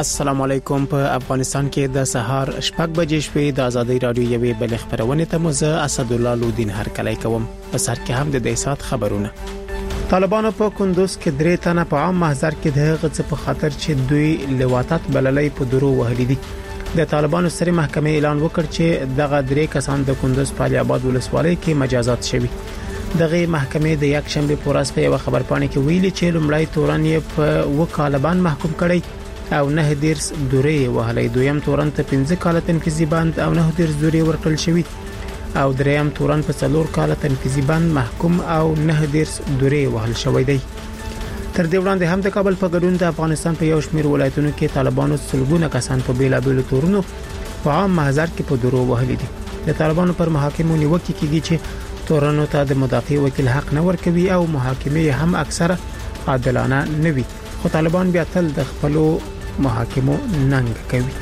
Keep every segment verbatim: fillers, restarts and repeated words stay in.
السلام علیکم. په افغانستان کې د سهار شپږ بجې شوې د ازادي رادیو یوې بل خبرونه ته مزه اسد الله لودین هر کله کوم. په سر کې هم د دې سات خبرونه. طالبانو په کندوز کې درې تنه په عام محضر کې د غڅ په خاطر چې دوی لواطت بللې په درو وهلې دي. د طالبانو سری محکمې اعلان وکړ چې دغه درې کسان د کندوز په علي آباد ولسوالۍ کې مجازات شوي. دغه محکمې د یک شنبه په ورځ په یو خبرپاڼه کې ویلي چې لومړی تورن یې په وکالبان محکوم کړي او نه دیرس دورې وهلې، دویم تورن ته پنځه کال تنفيذي بند او نه دیرس دورې ورکړل شوی او دریم تورن په څلور کال تنفيذي بند محکوم او نه دیرس دورې وهل شوی دی. تر دې وړاندې هم د کابل په ګډون د افغانستان په یو شمېر ولایتونو کې طالبانو سلګونه کسان په بیلابېلو تورونو په عام محضر کې په درو وهلې دي. د طالبانو پر محاکمو نیوکه کیږي چې تورنو ته د مدافع وکیل حق نه ورکوي او محاکمې هم اکثره عادلانه نه وي، خو طالبان بیا تل د خپلو محاکمو ننګ کوي.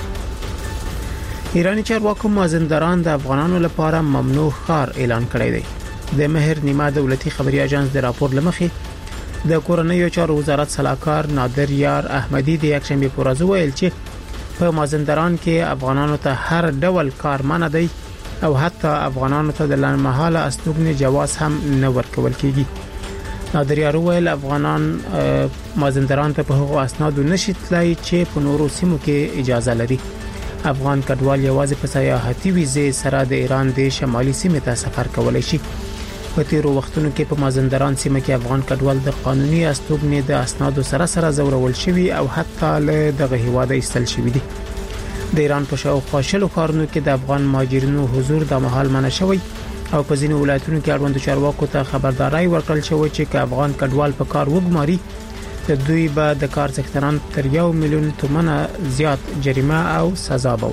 ایرانی چارواکو مازندران د افغانانو لپاره ممنوع ښار اعلان کړی دی. د مهر نیمه دولتي خبري اژانس د راپور لمخې د کورنیو چارو وزارت صلاحکار نادر یار احمدی د یک شنبه په ورځ ویل چې په مازندران کې افغانانو ته هر ډول کار منع دی او حتی افغانانو ته د لنډمهاله استوګنې جواز هم نه ورکول کیږي. نادر یار ویل افغانان مازندران ته په هغو اسنادو نشي تلای چې په نورو سیمو کې اجازه لري. افغان کډوال یوازې په سیاحتي ویزې سره د ایران د شمالي سیمې ته سفر کولای شي. په تیرو وختونو کې په مازندران سیمه کې افغان کډوال د قانوني استوګنې د اسنادو سره سره زورول شوی او حتی له دغه هیواده ایستل شوی دي. د ایران په شاوخوا شلو ښارونو کې د افغان مهاجرینو حضور د مهال منع شوی او په ځینو ولایتونو کې اړوند چارواکو ته خبرداري ورکړل شوې چې که افغان کډوال په کار وګماري د دوی به د کار څښتنان تر یو میلیون تومنه زیات جریمه او سزا به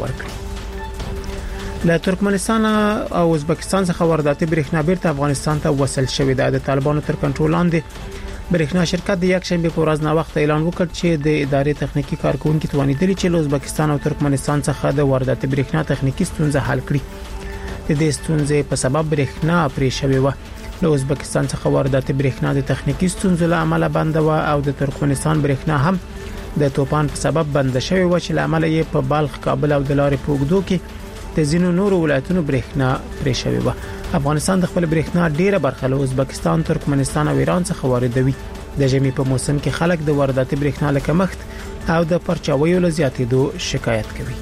ورکړي. له ترکمنستان او ازبکستان څخه وارداتي برېښنا بیرته افغانستان ته وصل شوې ده. د طالبانو تر کنټرول لاندې برېښنا شرکت د یک شنبه په ورځ نه وخت اعلان وکړ چې د ادارې تخنیکی کارکونکو توانیدلی چې له ازبکستان او ترکمنستان څخه د وارداتي برېښنا تخنیکی ستونزه حل کړي. د دې ستونزې په سبب برېښنا پرې شوې و. له ازبکستان څخه وارداتي برېښنا د تخنیکی ستونزو له امله بند و او د ترکمنستان برېښنا هم د توپان په سبب بند شوې و چې له امله یې په بلخ، کابل او د لارې په اوږدو کې د ځینو نورو ولایتونو برېښنا پرې شوې و. افغانستان د خپل برېښنا ډیره برخه له ازبکستان، ترکمنستان او ایران څخه واردوي. د ژمي په موسم کې خلک د وارداتي برېښنا له کمښت او د پرچاویو له زیاتېدو شکایت کوي.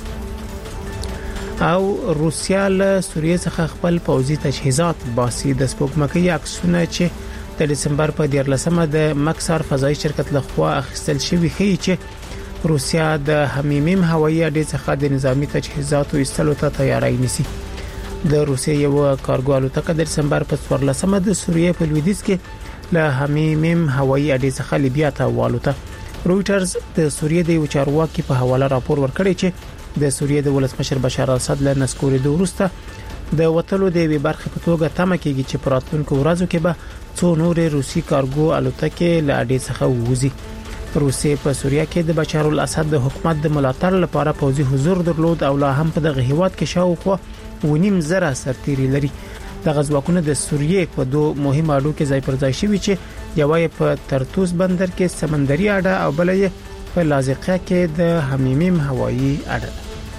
او روسیا له سوریه څخه خپل پوځي تجهیزات باسي. د سپوږمکۍ عکسونه چې د دسمبر په دیارلسمه د مکسار فضایي شرکت لخوا اخیستل شوی ښیي چې روسیا د حمیمیم هوایي اډې څخه د نظامی تجهیزاتو ایستلو ته تیاری نیسي. د روسیې یو کارګو الوتکه د دسمبر په څوارلسمه د سوریه په لویدیځ کې له حمیمیم هوایي اډې څخه لیبیا ته والوته. رويټرز د سوریې د یو چارواکي په حواله راپور ورکړی چې د سوریې د ولسمشر بشار اسد له نسکوري د وروسته د وټلو د وی برخه په توګه تمه کیږي چې پراتونکو ورځو کې به څو نورې روسي کارګو الوتکې له اډې څخه ووزي. روسیې په سوریه کې د بشار الاسد د حکومت د ملاتړ لپاره پوځي حضور درلود او لا هم په دغه هیواد کې شاوخوا ونیم زره سرتیري لري. د غزواکونه د سوریې په دوه مهمه اډو کې ځای پر ځای شوی چې یو یې په ترتوس بندر کې سمندري اډه او بل یې په لازقه کې د حمیمیم هوایي اډه.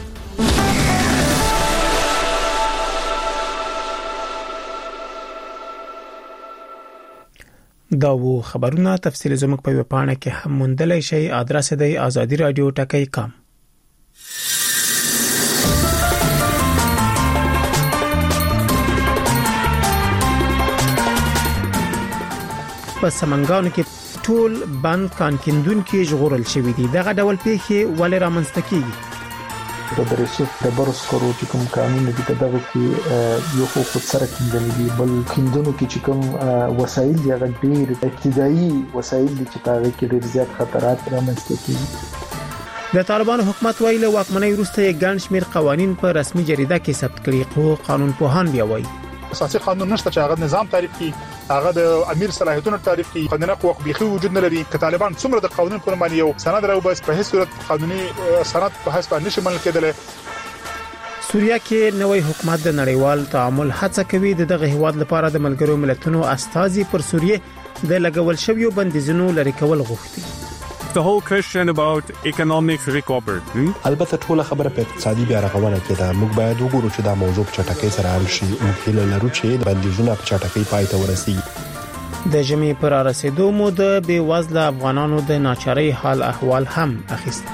دا وو خبرونه تفصیل زموږ په ویبپاڼه کې هم موندلای شئ. ادرس دی آزادی رادیو ټکی کام. په سمنګانو کې ټول بند کانکندون کې ژغورل شوی دي. دغه ډول پیښې ولې رامنځته کیږي؟ د درېشف د برس کورو چې کوم قانون دي دغه کې یو خو خود سره کیندل دي، بل کیندونو کې چې کوم وسایل دي هغه ډېر ابتدایي وسایل دي چې په هغه کې ډېر زیات خطرات رامنځته کیږي. د طالبانو حکومت ویلي واکمنۍ وروسته یې ګڼ شمېر قوانین په رسمي جریده کې ثبت کړي، خو قانون پوهان بیا وایي اساسي قانون نشته چې هغه نظام تعریف کړي، هغه د امیر صلاحیتونو تعریف کړي. قانوني قوه بيخي وجود نه لري. که طالبان څومره د قانون پر باندې یو سند راو بس په هیڅ صورت قانوني سند په هیڅ باندې نشي منل کېدل. سوریه کې نوې حکومت د نړیوال تعامل هڅه کوي. دغه هیواد لپاره د ملګرو ملتونو استازي پر سوریه د لګول شویو بندیزونو لري کول غوښتي. the whole question about economic recovery. Hmm? البته ټول خبره په اقتصادي بیا رغونه کې ده. موږ باید وګورو چې دا موضوع په چټکۍ سره حل شي. موږ هیله لرو چې بندیزونه په چټکۍ پای ته ورسیږي. د ژمي پر رسیدو مو د بیوزله افغانانو د ناچارۍ حال احوال هم اخیست.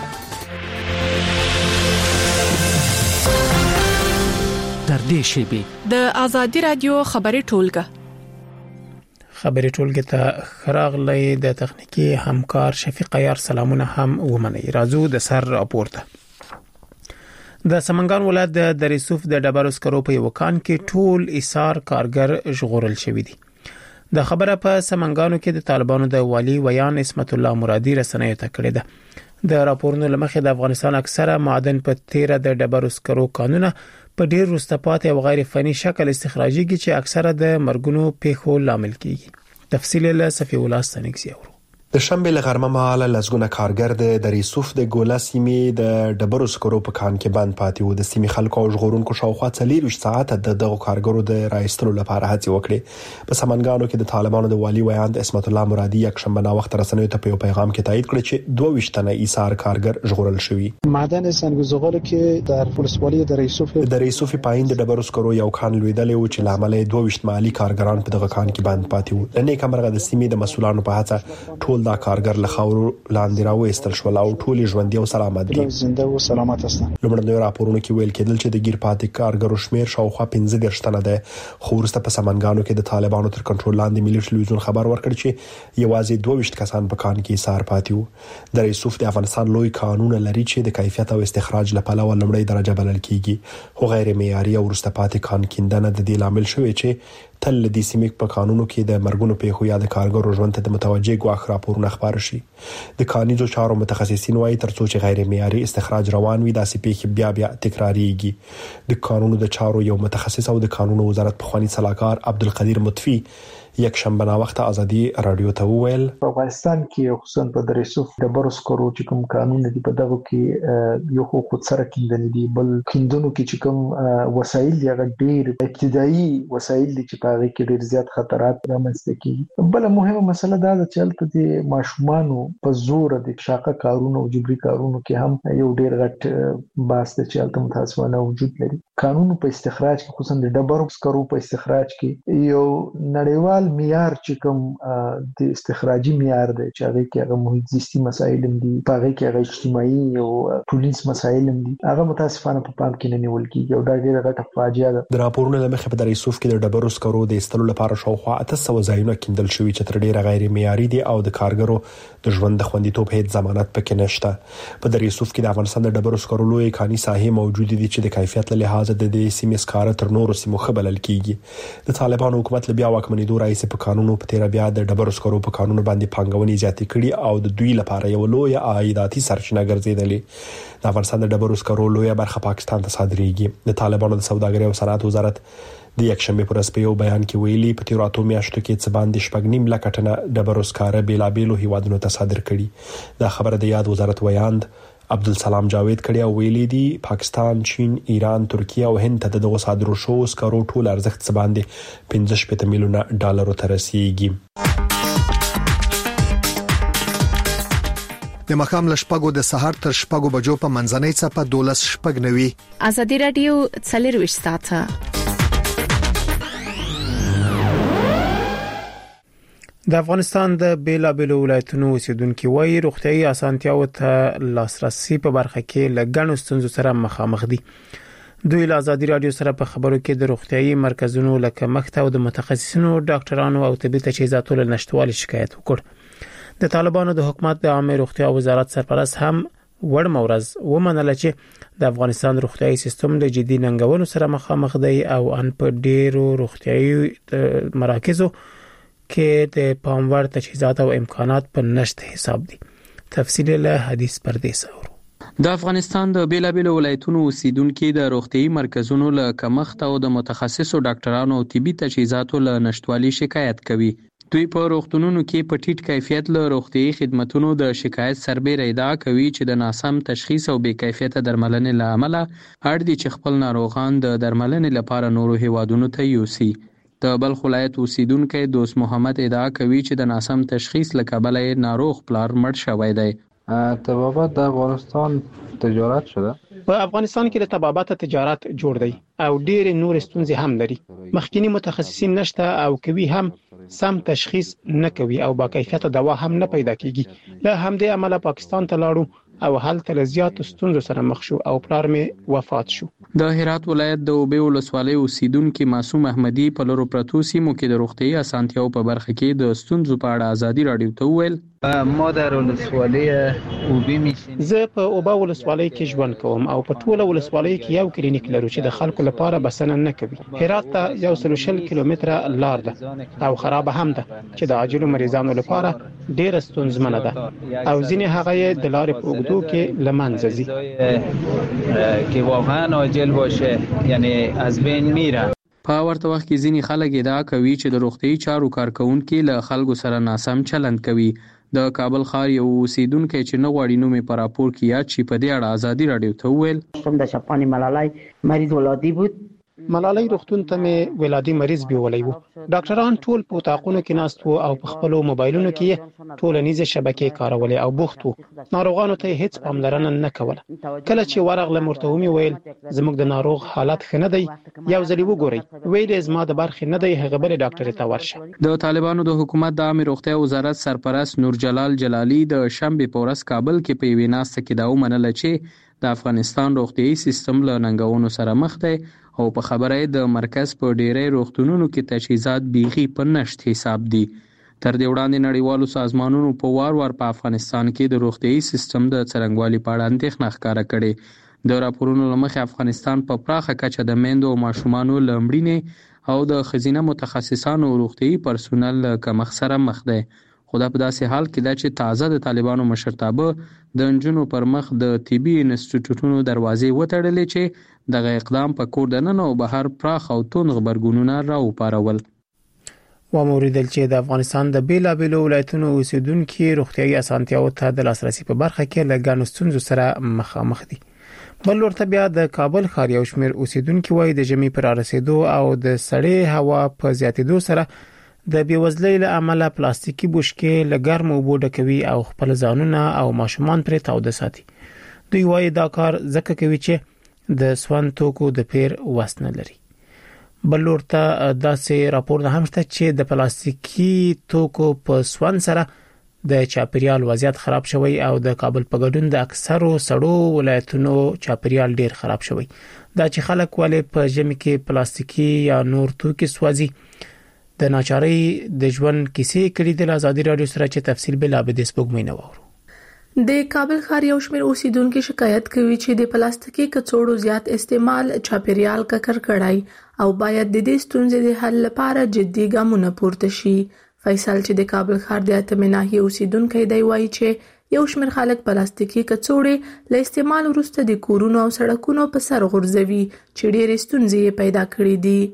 در دې شیبې د آزادي رادیو خبري ټولګه خبري ټولګه ته خراغلی د تخنیکی همکار شفیق یار سلامونه هم ومني. راځو د سر راپورته. د سمنګان ولایت د دریسوف د ډبرو سکرو په یو کان کې ټول ایثار کارګر ژغورل شوی دي. د خبره په سمنګانو کې د طالبانو د والی ویان اسمت الله مرادي رسنیو ته کړی ده. د راپورونو لمخې د افغانستان اکثره معدن په تیره د ډبرو سکرو قانونه په ډیر وروسته او غیر فني شکل استخراجيږي چې اکثره د مرګونو پیښو لامل کیږي. تفصیل له صفی الله ستنګسي اورو. د شنبه له غرمه مهاله لزګونه کارګر د دریسوف د ګولا سیمې د ډبرو سکرو په کان کې بند پاتې وو. د سیمې خلکو او ژغورونکو شاوخوا څلور ساعت د دغه کارګرو د راایستلو لپاره هڅې وکړې. په سمنګانو کې د طالبانو د والی ویان اسمت الله مرادي یک شنبه نا وخت رسنیو ته په پیغام کې تایید کړ چې دوه ویشت تنه ایثار کارګر ژغورل شوی. معدن سنگزغال کې در ولسوالۍ د دریسوف د دریسوف پاین د ډبرو سکرو یو کان لویدل او چې لامل دوه ویشت مالی کارګران په دغه کان کې بند پاتې وو. د نیک امرغه د سیمې د مسولانو په هڅه ټول دا کارګر له خاورو لاندې راوېستل شول او ټول ژوندۍ او سلامت دي. زنده او سلامت هستند. لومړنیو راپورونو کې ویل کېدل چې د ګیر پاتې کارګرو شمیر شاوخوا پنځه دیرش تنه ده. خو وروسته په سمنګانو کې د طالبانو تر کنټرول لاندې ملي ټلویزیون خبر ورکړ چې یوازې دوه ویشت کسان په کان کې ایثار پاتې وو. د ریسوف د افغانستان لوی قانون لري چې د کیفیت او استخراج لپاره ولومړی درجه بلل کیږي. خو غیر معیاري او وروسته پاتې کان کیندنه د دې لامل شوی چې تل د سیمې په قانونو کې د مرګونو پیښو یا د کارګرو ژوند ته د متوجه غواخ راپورونه خبر شي. د کانیزو چارو متخصصین وايي ترڅو چې غیر معیاري استخراج روان وي داسې پیښې بیا بیا تکراریږي. د قانونو د چارو یو متخصص او د قانونو وزارت په خواني صلاحکار عبدالقدیر مطفی یک شنبه نا وخت آزادي رادیو ته وویل په افغانستان کې خصوصا په دریسوف د ډبرو سکرو چې کوم قانون دی په دغه کې یو خود سره کیندنې دي بل کیندونو کې چې کوم وسایل دی هغه ډیر ابتدایي وسایل دي چې په هغه کې ډیر زیات خطرات رامنځته کیږي. بل مهمه مسله دا ده چې البته د ماشومانو په زور د شاقه کارونو او جبري کارونو کې هم یو ډیر غټ باس دی چې البته متاسفانه وجود لري. قانون په استخراج کې خصوصا د ډبرو سکرو په استخراج کې یو نړیوال معیار چې کوم د استخراجي معیار دی چې هغه کې هغه محیط زیستی مسایل دي په هغه کې هغه اجتماعي او ټولنیز مسایل دي هغه متاسفانه په پام کې نه نیول کیږي او دا ډیره غټه فاجعه ده. د راپورونو لمخې په دریسوف کې د ډبرو سکرو د استلو لپاره شاوخوا اته سوه ځایونه کیندل شوي چې تر ډیره غیر معیاري دي او د کارګرو د ژوند د خوندیتوب هیڅ ضمانت پکې نشته. په دریسوف کې د افغانستان د ډبرو سکرو لوی کاني ساحې موجود دي چې د کیفیت له لحاظه د دې سیمې سکاره تر نورو سیمو خبرل کیږي. د طالبانو حکومت له بیا واکمنۍ دوه رئیس په قانونو په تیر بیا د ډبرو سکرو په قانونو باندې پانګونې زیاتې کړي او د دوی لپاره یو لوی عایداتي سرچینه ګرځیدلې. د افغانستان د ډبرو سکرو لوی برخه پاکستان ته صادریږي. د طالبانو د سوداګرۍ او صنعت وزارت د یک شنبه پر ورځ په یو بیان کې ویلي په تیر اتو میاشتو کې څه باندې شپږ نیم لک ټنه ډبرو سکاره بیلابیلو هیوادونو ته صادر کړي. دا خبره د یاد وزارت ویاند عبدالسلام جاوید کړي او ویلي دي پاکستان، چین، ایران، ترکیه او هند ته دغه صادرو شو سکرو ټول ارزښت څه باندې پنځه شپږ میلیونه ډالر ته رسیدي. د مخام لشپګو د سحر تر شپګو بجو په منځنۍ صفه دولس شپګ نوي. آزادي رادیو څلور ویشت ساعته. د افغانستان د بیلابیلو ولایتونو اوسیدونکو وایي روغتيایي اسانتیاو ته لاسرسي په برخه کې لګڼو ستونزو سره مخامخ دي. دوی له آزادي رادیو سره په خبرو کې د روغتيایي مرکزونو لکه مخته او د متخصصینو ډاکټرانو او طبي تجهیزاتو له نشټوالي شکایت وکړ. د طالبانو د حکومت د عامه روغتیا وزارت سرپرست هم وړ مورز ومنل چې د افغانستان روغتيایي سیستم د جدي ننګونو سره مخامخ دی او ان په ډیرو روغتيایي مراکزو کې د پاموړ تجهیزات او امکانات په نشته حساب دي. تفصیل له حدیث پردیس اورو. د افغانستان د بیلابیلو ولایتونو اوسیدونکو د روغتيایي مرکزونو له کمښت او د متخصصو ډاکټرانو او طبي تجهیزاتو له نشټوالي شکایت کوي. دوی په روغتونونو کې په ټیټ کیفیت له روغتيایي خدماتو د شکایت سربېره ادعا کوي چې د ناسم تشخیص او بې کیفیته درملنې له امله اړ دي چې خپل ناروغان د درملنې لپاره نورو هیوادونو ته یوسي. د بلخ ولایت اوسیدونکو دوست محمد ادعا کوي چې د ناسم تشخیص له کبله ناروغ پلار مړ شوی دی. طبابت د افغانستان تجارت شده. په افغانستان کې د طبابت تجارت جوړ دی او ډېر نور ستونزې هم لري. مخکینی متخصصین نشته او کوي هم سم تشخیص نه کوي او با کیفیت دوا هم نه پیدا کیږي. له همدې امله پاکستان ته لاړو او هلته له زیاتو ستونزو سره مخ شو او پلار مې وفات شو. د هرات ولایت د اوبې ولسوالۍ اوسیدونکو معصوم احمدي په لورو پرتو سیمو کې د روغتیايي اسانتیاو په برخه کې د ستونزو په اړه ازادي راډیو ته وویل. ما در ولسوالۍ اوبې میشم. زه په اوبه ولسوالۍ کې ژوند کوم او په ټوله ولسوالۍ کې یو کلینیک لرو چې د خلکو لپاره بسنه نه کوي. هرات ته یو سل شل کیلومتره لار ده او خراب هم ده چې د عاجلو مریضانو لپاره ډېر ستونزمنه ده او ځینې هغه یې د لارې په اوږدو کې له منځه ځي که واقعا عاجل باشه یعنی از بین میره. په ورته وخت کې ځینې خلک ادعا کوي چې د روغتیايي چارو کارکونکي له خلکو سره ناسم چلند کوي. د کابل ښار یو اوسیدونکی چې نه غواړي نوم یې په راپور کې یاد شي په دې اړه ازادي راډیو ته وویل. د شپانې ملالۍ مریض ولادي بود. ملالۍ روغتون ته مې ولادي مریض بیولی وو. ډاکټران ټول په اتاقونو کې ناست وو او په خپلو موبایلونو کې ټولنیزې شبکې کارولې او بوخت وو. ناروغانو ته هیڅ پاملرنه نه کوله. کله چې ورغلم ورته ومې ویل زموږ د ناروغ حالت ښه نه دی، یو ځلې وګورئ. ویل یې زما د برخې نه دی، هغه بلې ډاکټرې ته ورشه. د طالبانو د حکومت د عامه روغتیا وزارت سرپرست نور جلال جلالي د شنبې په ورځ کابل کې په یوې ناسته کې دا ومنله چې د افغانستان روغتیايي سیستم له ننګونو سره مخ دی او په خبره د مرکز په ډیری روغتونونو کې تجهیزات بیخي په نشت حساب دي. تر دې وړاندې نړیوالو سازمانونو په وار وار په افغانستان کې د روغتیايي سیستم د څرنګوالي په اړه اندېښنه ښکاره کړې. د راپورونو له مخې افغانستان په پراخه کچه د میندو او ماشومانو له مړینې او د ښځینه متخصصانو او روغتیايي پرسونل له کمښت سره مخ دی. خو دا په داسې حال کې ده چې تازه د طالبانو مشرتابه د نجونو پر مخ د طبي انسټیټیوټونو دروازې وتړلې چې دغه اقدام په کور دننه او بهر پراخ او توند غبرګونونه راوپارول. وموریدل چې د افغانستان د بیلابیلو ولایتونو اوسیدونکو روغتیايي اسانتیاو ته د لاسرسي په برخه کې له ګڼو ستونزو سره مخامخ دي. بل ورته بیا د کابل ښار یو شمېر اوسیدونکو وايي د ژمي پر رسیدو او د سړې هوا په زیاتېدو سره د بیوزلۍ له امله پلاستیکي بوشکې له ګرمو اوبو ډکوي او خپل ځانونه او ماشومان پرې تاوده ساتي. دوی وايي دا کار ځکه کوي چې د سون توکو د پیر وس نه لري. بل ورته داسې راپور هم شته چې د پلاستیکي توکو په سون سره د چاپیریال وضعیت خراب شوی او د کابل په ګډون د اکثرو سړو ولایتونو چاپیریال ډیر خراب شوی. دا چې خلک ولې په ژمي کې پلاستیکي یا نور توکي سوځي د ناچارۍ د ژوند کیسې کړي. د ازادي راډیو سره چې تفصیل بل ابد سپوږمۍ نه وورو. د کابل ښار یو شمېر اوسیدونکو شکایت کوي چې د پلاستیکي کڅوړو زیات استعمال چاپیریال ککړ کړای او باید د دې ستونزې د حل لپاره جدي ګامونه پورته شي. فیصل چې د کابل ښار د اتمه ناحیه اوسیدونکو دی وایي چې یو شمېر خلک پلاستیکي کڅوړې له استعمال وروسته د کورونو او سړکونو په سر غورځوي چې ډېرې ستونزې پیدا کړې دي.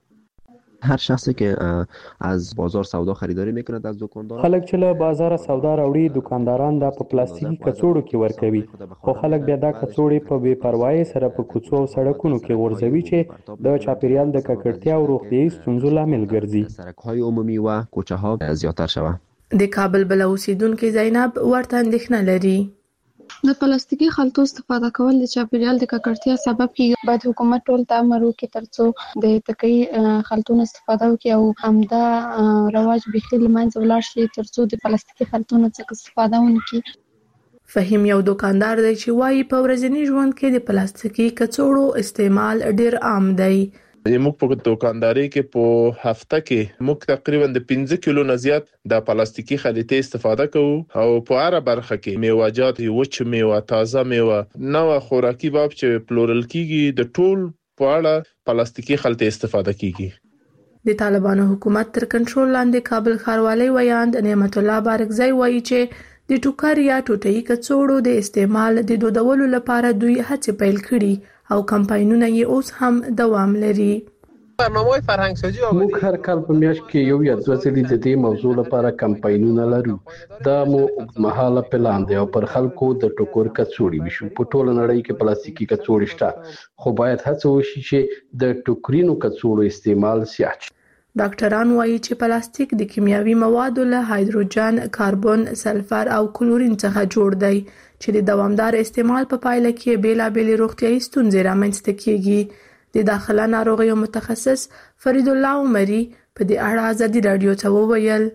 هر شخصی که از بازار سودا خریداری میکنه از دکاندار، خلک چې له بازار سودا راوړي دکانداران دا په پلاستیکي کڅوړو کې ورکوي، خو خلک بیا دا کڅوړې په بې پروايي سره په کوڅو او سړکونو کې غورځوي چې د چاپیریال د ککړتیا او روغتیايي ستونزو لامل ګرځي. سړک‌های عمومی و کوچه ها زیاتر شوه. د کابل بل اوسیدونکو زینب ورته اندېښنه لري. د پلاستیکي خلطو استفاده کول د چاپیریال د ککړتیا سبب کیږي. باید حکومت ټول ته امر وکړي ترڅو د تکي خلطونو استفاده وکړي او همدا رواج بخیل منځ ولاړ شي ترڅو د پلاستیکي خلطونو څخه استفاده ونکړي. فهیم یو دکاندار دی چې وايي په ورځني ژوند کې د پلاستیکي کڅوړو استعمال ډیر عام دی. موږ په دکانداري کې په هفته کې موږ تقریبا د پنځه کیلو نه زیات د پلاستیکي خلیطې استفاده کوو او په هر برخه کې میوه‌جات، وچ میوه، تازه میوه، نو خوراکي باب چې پلورل کیږي د ټول په اړه پلاستیکي خلیطې استفاده کیږي. د طالبانو حکومت تر کنټرول لاندې کابل ښاروالۍ ویاند نعمت الله بارکزی وایي چې د ټوکر یا ټوټي کڅوړو د استعمال د دودولو لپاره دوی هڅې پیل کړي او کمپاینونه یې اوس هم دوام لري. برنامه‌های فرهنګسازي موږ هر کال په میاشت کې یو یا دوه ځلې د دې موضوع لپاره کمپاینونه لرو. دا مو اوږدمهاله پلان دی او پر خلکو د ټوکر کڅوړې وشو. په ټوله نړۍ کې پلاستیکي کڅوړې شته، خو باید هڅه وشي چې د ټوکرینو کڅوړو استعمال زیات شي. ډاکټران وایي چې پلاستیک د کیمیاوي موادو له هایدروجن، کاربن، سلفر او کلورین څخه جوړ دی چې د دوامدار استعمال په پایله کې بیلابېلې روغتیايي ستونزې رامنځته کیږي. د داخله ناروغیو متخصص فرید الله عمری په دې اړه ازادي رادیو ته وویل: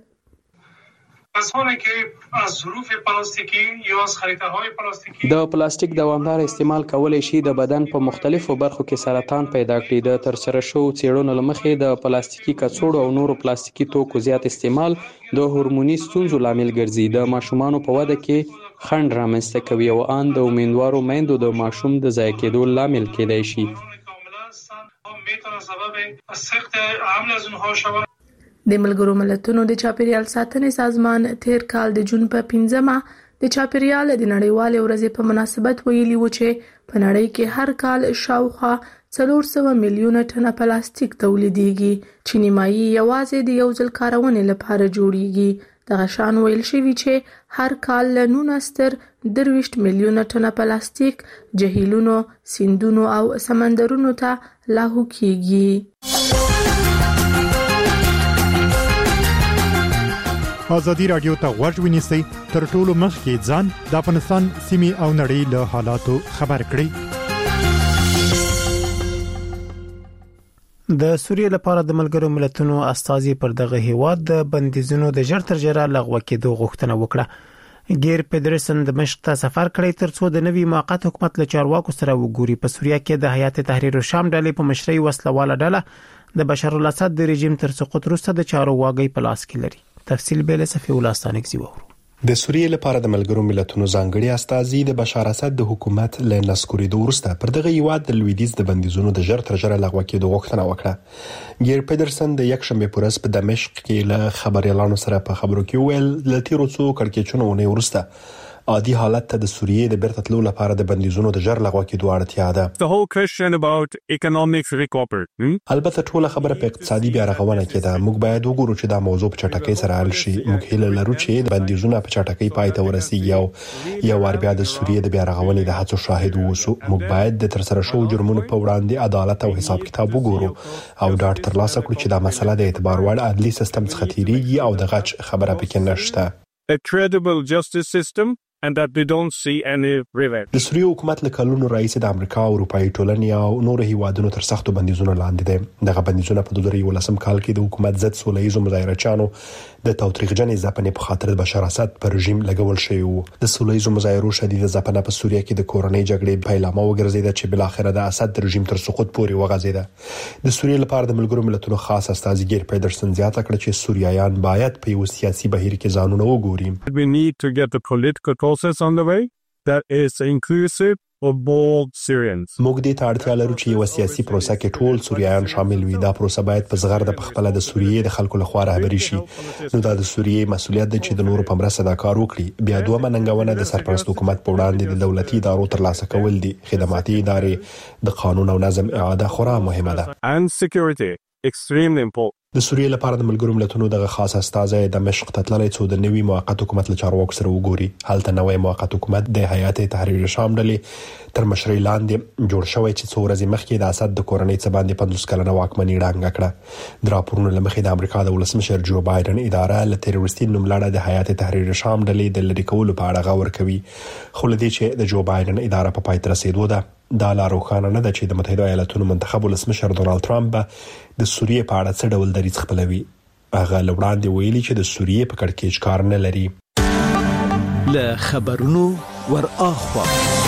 د پلاستیک دوامدار استعمال کولای شي د بدن په مختلفو برخو کې سرطان پیدا کړي. د ترسره شوو څېړنو له مخې د پلاستیکي کڅوړو او نورو پلاستیکي توکو زیات استعمال د هورموني ستونزو لامل ګرځي. د ماشومانو په وده کې خنډ رامنځته کوي او ان د امیندوارو میندو د ماشوم د ضایع کېدو لامل کېدای شي. د ملګرو ملتونو د چاپیریال ساتنې سازمان تیر کال د جون په پنځمه د چاپیریال د نړیوالې ورځې په مناسبت ویلي و چې په نړۍ کې هر کال شاوخوا څلور سوه میلیونه ټنه پلاستیک تولیدېږي چې نیمایي یوازې د یو ځل کارونې لپاره جوړیږي. دغه شان ویل شوي چې هر کال له نولس تر درویشت میلیونه ټنه پلاستیک جهیلونو، سیندونو او سمندرونو ته لاهو کیږي. ازادي رادیو ته غوږ ونیسئ، تر ټولو مخکې ځان د افغانستان سیمې او نړۍ له حالاتو خبر کړئ. د سوریې لپاره د ملګرو ملتونو استازي پر دغه هیواد د بندیزونو د ژر تر ژره لغوه کېدو غوښتنه وکړه. ګیر پدرسن د مشق ته سفر کړی ترڅو د نوي موقت حکومت له چارواکو سره وګوري. په سوریه کې د هیئت تحریر الشام ډلې په مشرۍ وسلواله ډله د بشار الاسد د رژیم تر سقوط وروسته د چارو واګي په لاس کې لري. تفصیل به له صفي الله ستانکزي وورو. د سوریې لپاره د ملګرو ملتونو ځانګړي استازي د بشار اسد د حکومت له نسکورېدو وروسته پر دغه هیواد د لویدیځ د بندیزونو د ژر تر ژره لغوه کېدو غوښتنه وکړه. ګیر پدرسن د یکشنبه پر ورځ په دمشق کې له خبريالانو سره په خبرو کې ویل ل تیرو څو کړکېچونو ونه ورسته عادي حالت ته د سوریې د بیرته تلو لپاره د بندیزونو د ژر لغوه کېدو اړتیا ده. The whole question about economic recovery. Hmm? البته ټول خبره په اقتصادي بیا رغونه کې ده. موږ باید وګورو چې دا موضوع په چټکۍ سره حل شي. موږ هیله لرو چې د بندیزونو په چټکۍ پای ته ورسیږي او یو ور بیا د سوریې د بیا رغونې د هڅو شاهد ووسو. موږ باید د ترسره شوو جرمونو په وړاندې عدالت او حساب کتاب وګورو او ډاډ ترلاسه کړو چې دا مسله د اعتبار وړ عدلي سیستم څخه تیریږي او د غچ خبره پکې نشته. A credible justice system and that they don't see any revenge. د سوریې حکومت له کلونو راځي د امریکا او اروپאי ټولنې او نورو هیوادونو تر سختو بندیزونو لاندې دي. دغه بندیزونه په دوه زره یولسم کال کې د حکومت ضد سولهییزو مظاهرچیانو د تاوتریخجن ځپنې په خاطر د بشار اسد پر رژیم لګول شوی وو. د سولهییزو مظاهرو شدید ځپنه په سوریه کې د کورنۍ جګړې پیلامه وګرځیده چې بل اخر د اسد رژیم تر سقوط پورې وغځیده. د سوریې لپاره د ملګرو ملتونو خاص استازي ګیر پیدرسن زیاته کړه چې سوریایان باید په یو سیاسي بهیر کې ځانونه وګوري. We need to get the political process on the way that is inclusive of bold Syrians. موږ دې ته اړتیا لرو چې یو سیاسي پروسه کې ټول سوریایان شامل وي. دا پروسه باید په زغر د خپل د سوریې د خلکو لخوا رهبري شي. نو دا د سوریې مسولیت دی چې د نورو په مرسته دا کار وکړي. بیا دوه مننګونه د سرپرست حکومت په وړاندې د دولتي ادارو ترلاسه کول دي. خدماتي ادارې د قانون او نظم اعاده خورا مهمه ده. And security extremely important. د سوریې لپاره د ملګرو ملتونو دغه خاص استازی د مشق ته تللی څو د نوي موقت حکومت له چارواکو سره وګوري. هلته نوې موقت حکومت د هیئت تحریر شام ډلې تر مشرۍ لاندې جوړ شوی چې څو ورځې مخکې د اسد د کورنۍ څخه باندې پنځوس کلنه واکمني ړنګه کړه. د راپورونو له مخې د امریکا د ولسمشر جو بایدن اداره له تروریستي نوملړه د هیئت تحریر شام ډلې د لری کولو په اړه غور کوي. خو لدې چې د جو بایدن اداره په پای ته رسیدو ده دا لا روښانه نه ده چې د متحده ایالاتونو منتخب ولسمشر ډونالد ټرمپ د سوریې په اړه څه ډول دریځ خپلوي. هغه لوړاندې ویلي چې د سوریې په کړکېچ کار نه لري. له خبرونو ور اخوا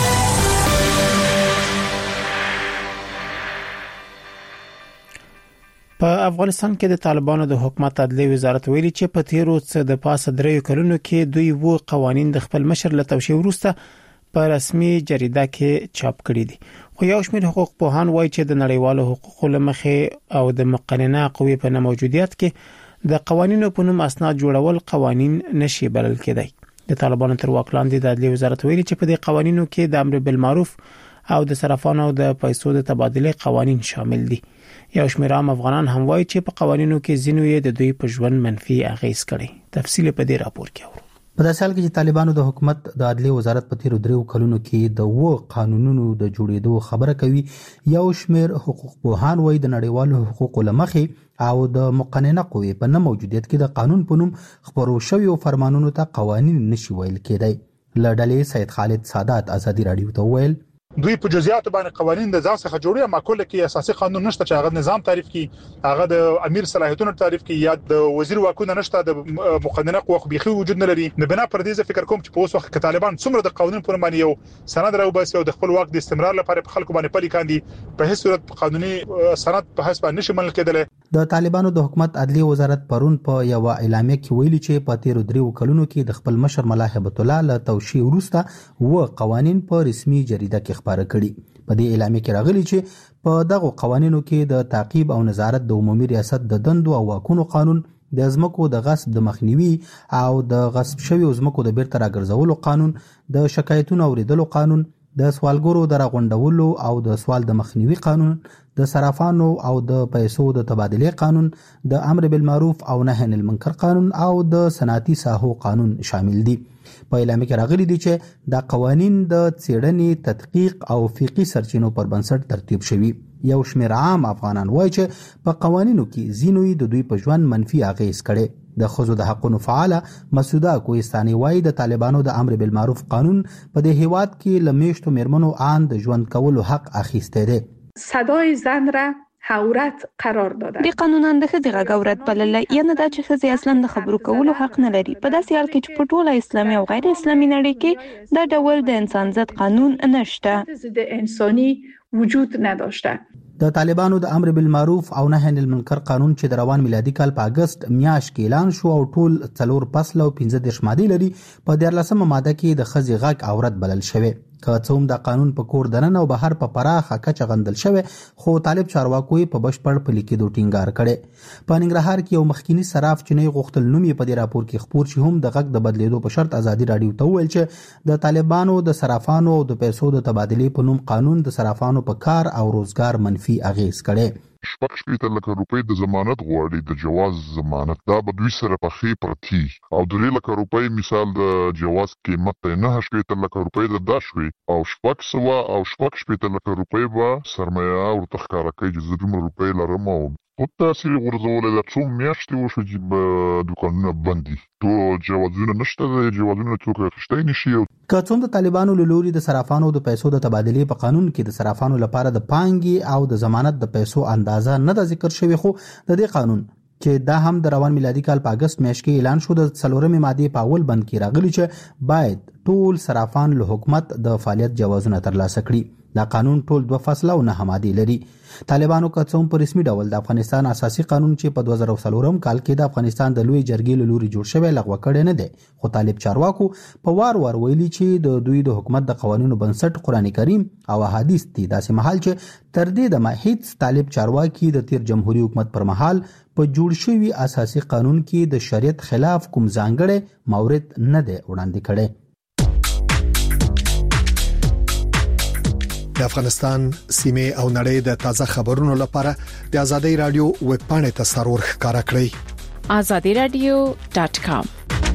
په افغانستان کې د طالبانو د حکومت عدلي وزارت ویلي چې په تیرو څه د پاسه درې کلونو کې دوی وو قوانين د خپل مشر له توشیح وروسته په رسمي جریده کې چاپ کړي دي. خو یو شمېر حقوق پوهان وایي چې د نړیوالو حقوقو لمخې او د مقننه قوې په موجودیت کې د قوانینو په نوم اسناد جوړول قوانین نشي بلل کېدای. د طالبانو تر واک لاندې د عدلي وزارت ویلي چې په دې قوانینو کې د امر بالمعروف او د صرافانو د پیسو د تبادله قوانین شامل دي. یو شمېر عام افغانان هم وایي چې په قوانینو کې ځینې یې د دوی په ژوند منفي اغیز کړي. تفصیل په دې راپور کې اورو. په داسې حال کې چې طالبانو د حکومت د عدلي وزارت په تیرو دریو کلونو کې د وو قانونونو د جوړېدو خبره کوي، یو شمېر حقوق پوهان وایي د نړیوالو حقوقو لمخې او د مقننه قوې په نه موجودیت کې د قانون په نوم خبرو شویو فرمانونو ته قوانین نشي ویل کېدای. له ډلې سید خالد سادات ازادي رادیو ته ویل دوی په جزئیات باندې قوانين د ځان څخه جوړي ما کوله کې اساسي قانون نشته چې هغه نظام تعریف کی هغه د امیر صلاحیتونو تعریف کی یا د وزیر واکونه نشته د مقننه قوه بيخي وجود نه لري. نه بنا پر دې فکر کوم چې په اوس وخت کې طالبان څومره د قانون پر باندې یو سند راوباسي او د خپل واک د استمرار لپاره په خلکو باندې پلي کاندي په هیڅ صورت قانوني سند په حساب نشي منل کېدل. د طالبانو د حکومت عدلي وزارت پرون په یو اعلامیه کې ویلي چې په تیر درې کلونو کې د خپل مشر ملا هبت الله له توشیح وروسته و قوانین په رسمي جریده کې خبره کړي. په دې اعلامیه کې راغلي چې په دغه قوانینو کې د تعقیب او نظارت د عمومي ریاست د دندو او واکونو قانون، د ځمکو د غصب د مخنیوي او د غصب شویو ځمکو د بیرته راګرځولو قانون، د شکایتونو اوریدلو قانون، د سوالګرو د راغونډولو او د سوال د مخنیوي قانون، د صرافانو او د پیسو د تبادله قانون، د امر بالمعروف او نهي عن المنکر قانون او د صنعتي ساحو قانون شامل دي. په اعلامیه کې راغلي دي چې دا قوانین د څېړنې، تحقیق او فقهي سرچینو پر بنسټ ترتیب شوي. یو شمېر عام افغانان وایي چې په قوانینو کې ځینو د دوی په ژوند منفي اغېز کړي. د ښځو د حقونو فعاله مسعوده کوهستاني وایي د طالبانو د امر بالمعروف قانون په دې هیواد کې له میشتو میرمنو آن د ژوند کولو حق اخیسته دی. صدای زن را عورت قرار داده. دی قانونان د ښځې غږ عورت بللی، یعنی دا چې ښځې اصلا د خبرو کولو حق نه لري. په داسې حال کې چې په ټوله اسلامي او غیر اسلامي نړۍ کې دا ډول د انسان ضد قانون نشته. ضد انساني وجود نداشته. د طالبانو د امر بالمعروف او نهي عن المنکر قانون چې د روان میلادي کال په اگست میاشت کې اعلان شو او ټول څلور فصل او پنځه دېرش ماده لري، په دیارلسمه ماده کې د ښځې غږ عورت بلل شوی. که څه هم د قانون په کور دننه او بهر په پراخه کچه غندل شوی، خو طالب چارواکو په بشپړ پلي کېدو ټینګار کړي. په ننګرهار کې یو مخکینی صراف چې نه غوښتل نوم یې په دې راپور کې خپور شي هم د غږ د بدلیدو په شرط ازادي رادیو ته وویل چې د طالبانو د صرافانو او د پیسو د تبادلې په نوم قانون د صرافانو په کار او روزګار منفي اغېز کړي. شپږ شپېته لکه روپۍ د ضمانت غواړي، د جواز ضمانت دا به دوی سره پخې پرتي او درې لکه روپۍ مثال د جواز قیمت ته نه شپېته لکه روپۍ د دا شوي او شپږ سوه او شپږ شپېته لکه روپۍ به سرمایه ورته ښکاره کوي چې زه دومره روپۍ لرم او خود تاثیر غورځولی دا څو میاشتې وشو چې به دوکانونه بند دي، ټول جوازونه نشته، د جوازونه څوک اخیستی نشي. که څوم د طالبانو له لوري د صرافانو د پیسو د تبادلې په قانون کې د صرافانو لپاره د پانګې او د ضمانت د پیسو اندازه نه ده ذکر شوی، خو د دې قانون چې دا هم د روان میلادي کال په اگست میاشت کې اعلان شو د څلورمې مادې په اول بند کې راغلی چې باید ټول صرافان له حکومت د فعالیت جوازونه ترلاسه کړي. دا قانون ټول دوه فصله او نه مادې لري. طالبانو که څوم په رسمي ډول د افغانستان اساسي قانون چې په دوه زره څلورم کال کې د افغانستان د لوی جرګې له لوري جوړ شوی لغوه کړی نه دی، خو طالب چارواکو په وار وار ویلي چې د دوی د حکومت د قوانینو بنسټ قرآن کریم او احادیث دي، داسې مهال چې تر دې دمه هیڅ طالب چارواکي د تیر جمهوریت حکومت پر مهال په جوړ شوی اساسي قانون کې د شریعت خلاف کوم ځانګړی مورد نه دی وړاندې کړی. د افغانستان سیمه او نړۍ د تازه خبرونو لپاره د آزادۍ رادیو ویب پاڼې ته سرور ښکارا کړئ آزادي رادیو ډاټ کام.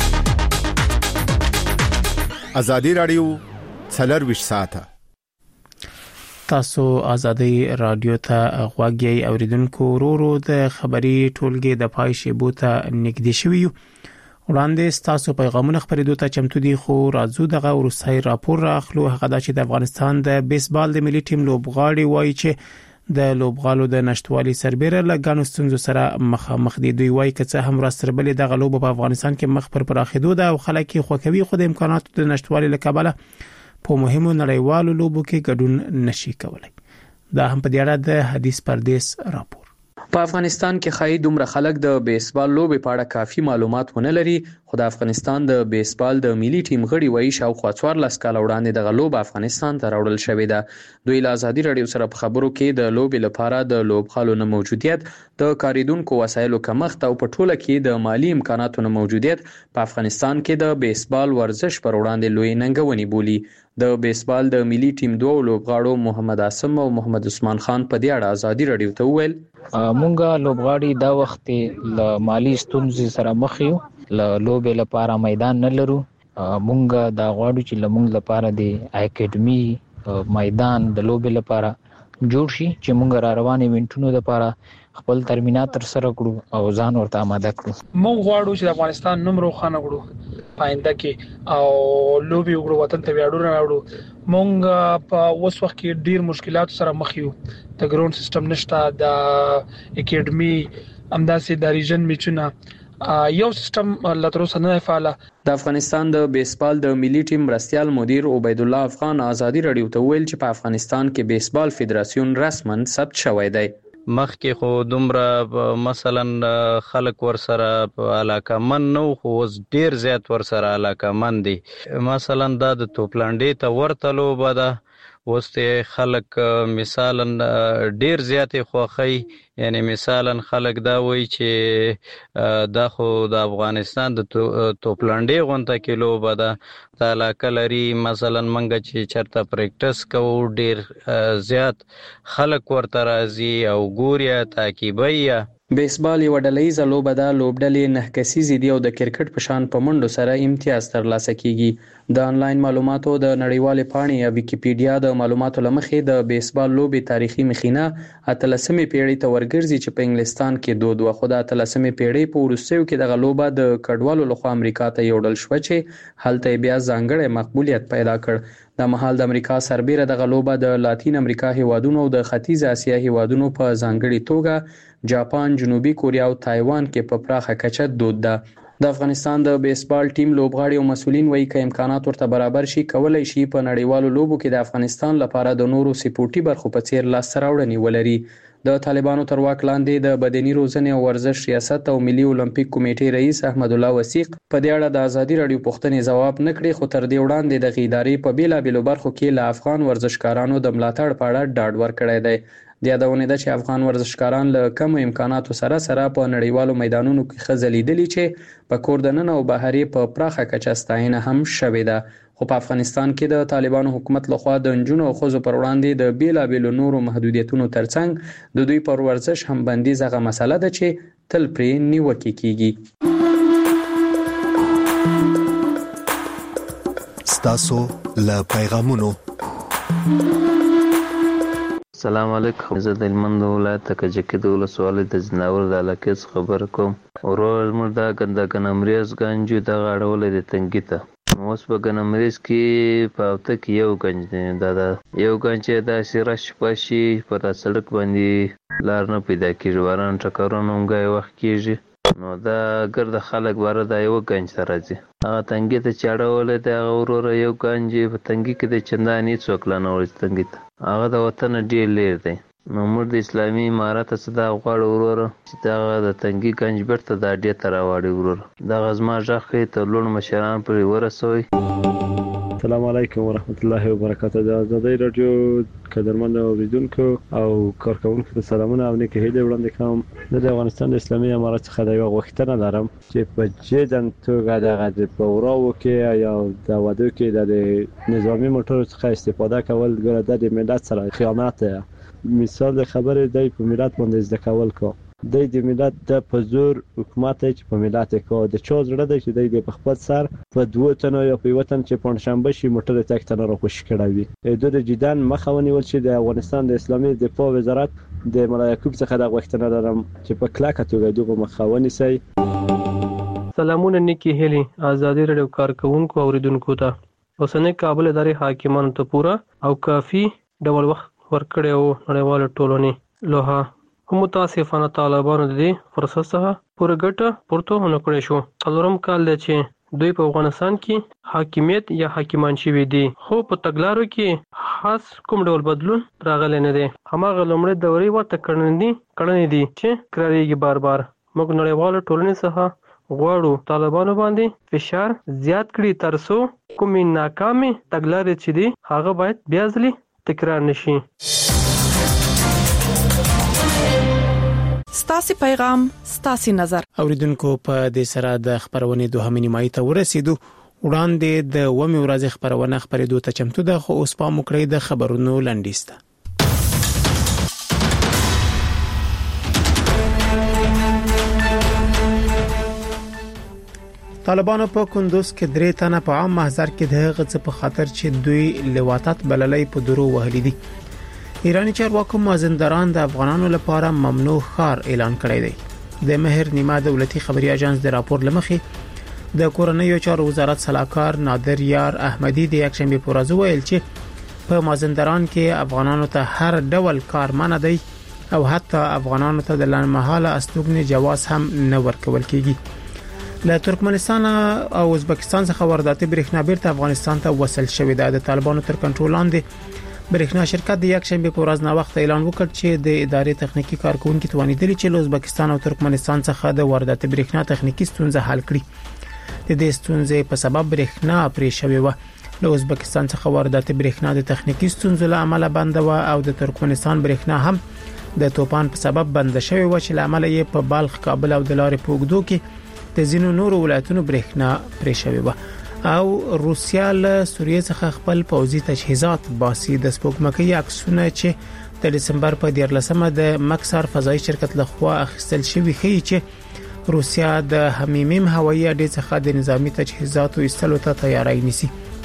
آزادي رادیو څلرویشت ساعته تاسو آزادۍ رادیو ته غوږی اوریدونکو ورو د خبري ټولګي د پای شیبو ته نږدې شویو. وړاندې تاسو پیغامونه خبرېدو ته چمتو دي، خو راځو دغه ورسای راپور راخلو. هغه دا چې د افغانستان د بیسبال د ملي ټیم لوبغاړي وایي چې د لوبغالو د نشټوالي سربېره له ګڼو ستونزو سره مخامخ دي. دوی وایي که څه هم راستربلې دغه لوبه په افغانستان کې مخ پر پراخېدو ده او خلک یې خوښوي، خو د امکاناتو د نشټوالي له کبله په مهمو نړیوالو لوبو کې ګډون نشي کولای. دا هم په دې اړه د حدیث پردیس راپور. په افغانستان کې خای دومره خلک د بیسبال لوبې په اړه کافي معلومات ونه لري، خو د افغانستان د بیسبال د ملي ټیم غړي وایي شاوخوا څوارلس کاله وړاندې دغه لوبه افغانستان ته راوړل شوې ده. دوی له آزادي رادیو سره په خبرو کې د لوبې لپاره د لوبغالو نه موجودیت، د کاریدونکو وسایلو کمښت او په ټوله کې د مالی امکاناتو نه موجودیت په افغانستان کې د بیسبال ورزش پر وړاندې لوی ننګونې بولي. د بیسبال د ملي ټیم دوه لوبغاړو محمد عاصم او محمد عثمان خان په دې اړه آزادي رادیو ته وویل مونږه لوبغاړي دا وخت له مالی ستونزې سره مخ یو، له لوبې لپاره میدان نه لرو. مونږه دا غواړو چې لمونږ لپاره د اکیډمي میدان د لوبې لپاره جوړ شي چې مونږ را روان ایونټونو لپاره خپل ترمینات تر سره کړو او ځان ورته آماده کړو. موږ غواړو چې د افغانستان نوم روښانه کړو پاینده کې او لوبي وګړو وطن ته ویاړو راوړو. موږ په اوس وخت کې ډیر مشکلات سره مخ یو. د ګراوند سیستم نشته، د اکیډمي همداسې د ریجن میچونه یو سیستم لتروسه نه فعال. د افغانستان د بیسبال د ملي ټیم مرستيال مدیر عبید الله افغان ازادي رادیو ته ویل چې په افغانستان کې بیسبال فدراسیون رسما ثبت شوی دی. مخکې خو دومره مثلا خلک ورسره علاقه من نو خو اوس ډیر زیات ورسره علاقه من دي. مثلا دا د توپلانډې ته ورته لوبه ده، اوس ته خلک مثلا ډیر زیاتې خوښي، یعنی مثلا خلک دا وایي چې دا خو د افغانستان د توپلانډې غونته کې لوبه ده، دا علاقه لري. مثلا منګه چې چرته پریکټس کوو ډیر زیات خلک ورته راځي او ګوري تعقیبوي. بیسبال یو ډلهیزه لوبه ده. لوبډلې نه کسیزې دي او د کرکټ په شان په منډو سره امتیاز ترلاسه کیږي. د انلاین معلوماتو د نړیوالې پاڼې یا ویکیپیډیا د معلوماتو لمخې د بیسبال لوبې تاریخي مخینه اتلسمې پیړۍ ته ورګرځي چې په انګلستان کې دود و. خو د اتلسمې پیړۍ په وروستیو کې دغه لوبه د کډوالو لخوا امریکا ته یوړل شوه چې هلته بیا ځانګړی مقبولیت پیدا کړ. د مهال د امریکا سربیره دغه لوبه د لاتین امریکا هیوادونو او د ختیځ اسیا هیوادونو په ځانګړي توګه جاپان، جنوبي کوریا او تایوان کې په پراخه کچه دود ده. د افغانستان د بیسبال ټیم لوبغاړي او مسولین وایي چې امکانات ورته برابر شي کولای شي په نړیوالو لوبو کې د افغانستان لپاره د نورو سپورټي برخو په څیر لاسته راوړنې ولري. د طالبانو تر واک لاندې د بدني روزنې او ورزش ریاست او ملي اولمپیک کمیټې رئیس احمد الله وثیق په دې اړه د ازادي رادیو پوښتنې ځواب نه کړی، خو تر دې وړاندې د ادارې په بیلابېلو برخو کې له افغان ورزشکارانو د ملاتړ په اړه ډاډ ورکړی دی. د یادونه ده چې افغان ورزشکاران له کم امکاناتو سره سره په نړیوالو میدانونو کې خځلیدلي چې په کور دننه او بهري په پراخه کچه ستاینه هم شوې ده. خو په افغانستان کې د طالبانو حکومت لخوا د نجونو او ښځو پر وړاندې د بیلابېلو نورو محدودیتونو ترڅنګ د دوی پر ورزش هم بندیز هغه مسله ده چې تل پرې نیوکې کیږي. ستاسو له پیغامونو. السلام علیکم. زه د هلمند ولایت کجکي د ولسوالۍ د ځناور د علاقې څخه خبره کوم. ورور زموږ دا ګنده ګنمریز گنج دغه اړولی دی تنګي ته. اوس په ګنمریز کې په هفته کې یو گنج دی. دا دا یو گنج چې داسې رش پاشي په دا سړک باندې لار نه پیدا کېږي، باران ټکرونه هم ګای وخت کېږي، نو دا ګرد خلک باره دا یو گنج ته راځي. هغه تنګي ته چې اړولی دی هغه وروره یو گنج په تنګي کې دی چندانې هېڅوک لا نه وړي تنګي ته. هغه د وطن ډېر لیر دی. نو موږ د اسلامي امارت څخه دا غواړو وروره چې دغه د تنګي گنج بیرته دا اډې ته راوړي وروره. دغه زما غږ ښایي تر لوړ مشران پورې ورسوئ. السلام علیکم ورحمت الله وبرکاته. د ازادۍ راډیو قدرمن اوریدونکو او کارکونکو ته سلامونه او نیکې هیلې وړاندې کوم. زه د افغانستان د اسلامي امارت څخه د یوه غوښتنه لرم چې په جدن توګه دغه په وراو کې یا د ودو کې د نظامي موټرو څخه استفاده کول ګوره د ملت سره خیانت دی. مثال د خبرې دی په ملت باندې زده کول کو دی د ملت د په زور حکومت چې په ملت کو د چا زړه دی چې دی په خپل سر په دوه تنو یا په یو تن چې پنځشنبه شي موټر تک تن را خوشی کړی وي. د جدن مخه ونیول چې د افغانستان د اسلامي دفاع وزارت د مولا یعقوب څخه د غوښتنه لرم چې په کلکه توګه دغه مخه ونیسي. سلامونه نیکی هلی ازادي رادیو کارکونکو اوریدونکو ته. اوسنۍ کابل ادارې حاکمانو ته پوره او کافي ډول وخت ورکړی او نړیواله ټولنې لوها هم متاسفانه طالبانو د دې فرصت څخه پوره ګټه پورته ونه کړی شو. څلورم کال دی چې دوی په افغانستان کې حاکمیت یا حاکمان شوي دي، خو په تګلارو کې خاص کوم ډول بدلون راغلی نه دی. هماغه لومړۍ دورې ورته کړنې دي کړنې دي چې کراریږي بار بار. موږ نړیواله ټولنې څخه غواړو طالبانو باندې فشار زیات کړي ترڅو کومې ناکامې تګلارې چې دي هغه باید بیا ځلې تکرار نشي. ستاسو پیغام ستاسو نظر. اوریدونکو په دې سره د خبرونې دوهمې نیمایي ته ورسېدو. وړاندې د ومه ورځې خبرونه خبرېدو ته چمتو ده، خو اوس پام وکړئ د خبرونو لنډیسته. طالبانو په کندوز کې درې تنه په عام محضر کې د هغه څه په خاطر چې دوی لواطت بللې په درو وهلې دي. ایرانی چارواکو مازندران د افغانانو لپاره ممنوع ښار اعلان کړی دی. د مهر نیمه دولتي خبري اژانس د راپور لمخې د کورنیو چارو وزارت سلاکار نادر یار احمدی د یکشنبه په ورځ ویل چې په مازندران کې افغانانو ته هر ډول کار منع دی او حتی افغانانو ته د لنډمهاله استوګنې جواز هم نه ورکول کیږي. له ترکمنستان او ازبکستان څخه وارداتي برېښنا بیرته افغانستان ته وصل شوې ده. د طالبانو تر کنټرول لاندې برېښنا شرکت د یکشنبه په ورځ نو وخت اعلان وکړ چې د ادارې تخنیکی کارکونکو توانیدلی چې له ازبکستان او ترکمنستان څخه د وارداتي برېښنا تخنیکی ستونزه حل کړي. د دې ستونزې په سبب برېښنا پرې شوې و. له ازبکستان څخه وارداتي برېښنا د تخنیکی ستونزو له امله بند و او د ترکمنستان برېښنا هم د توپان په سبب بند شوې و چې له امله یې په بلخ، کابل او د لارې په اوږدو کې د ځینو نورو ولایتونو برېښنا پرې شوې و. او روسیا له سوریې څخه خپل پوځي تجهیزات باسي. د سپوږمکۍ عکسونه چې د دسمبر په دیارلسمه د مکسار فضایي شرکت لخوا اخیستل شوی ښیي چې روسیا د حمیمیم هوایي اډې څخه د نظامی تجهیزاتو ایستلو ته تیاری نیسي.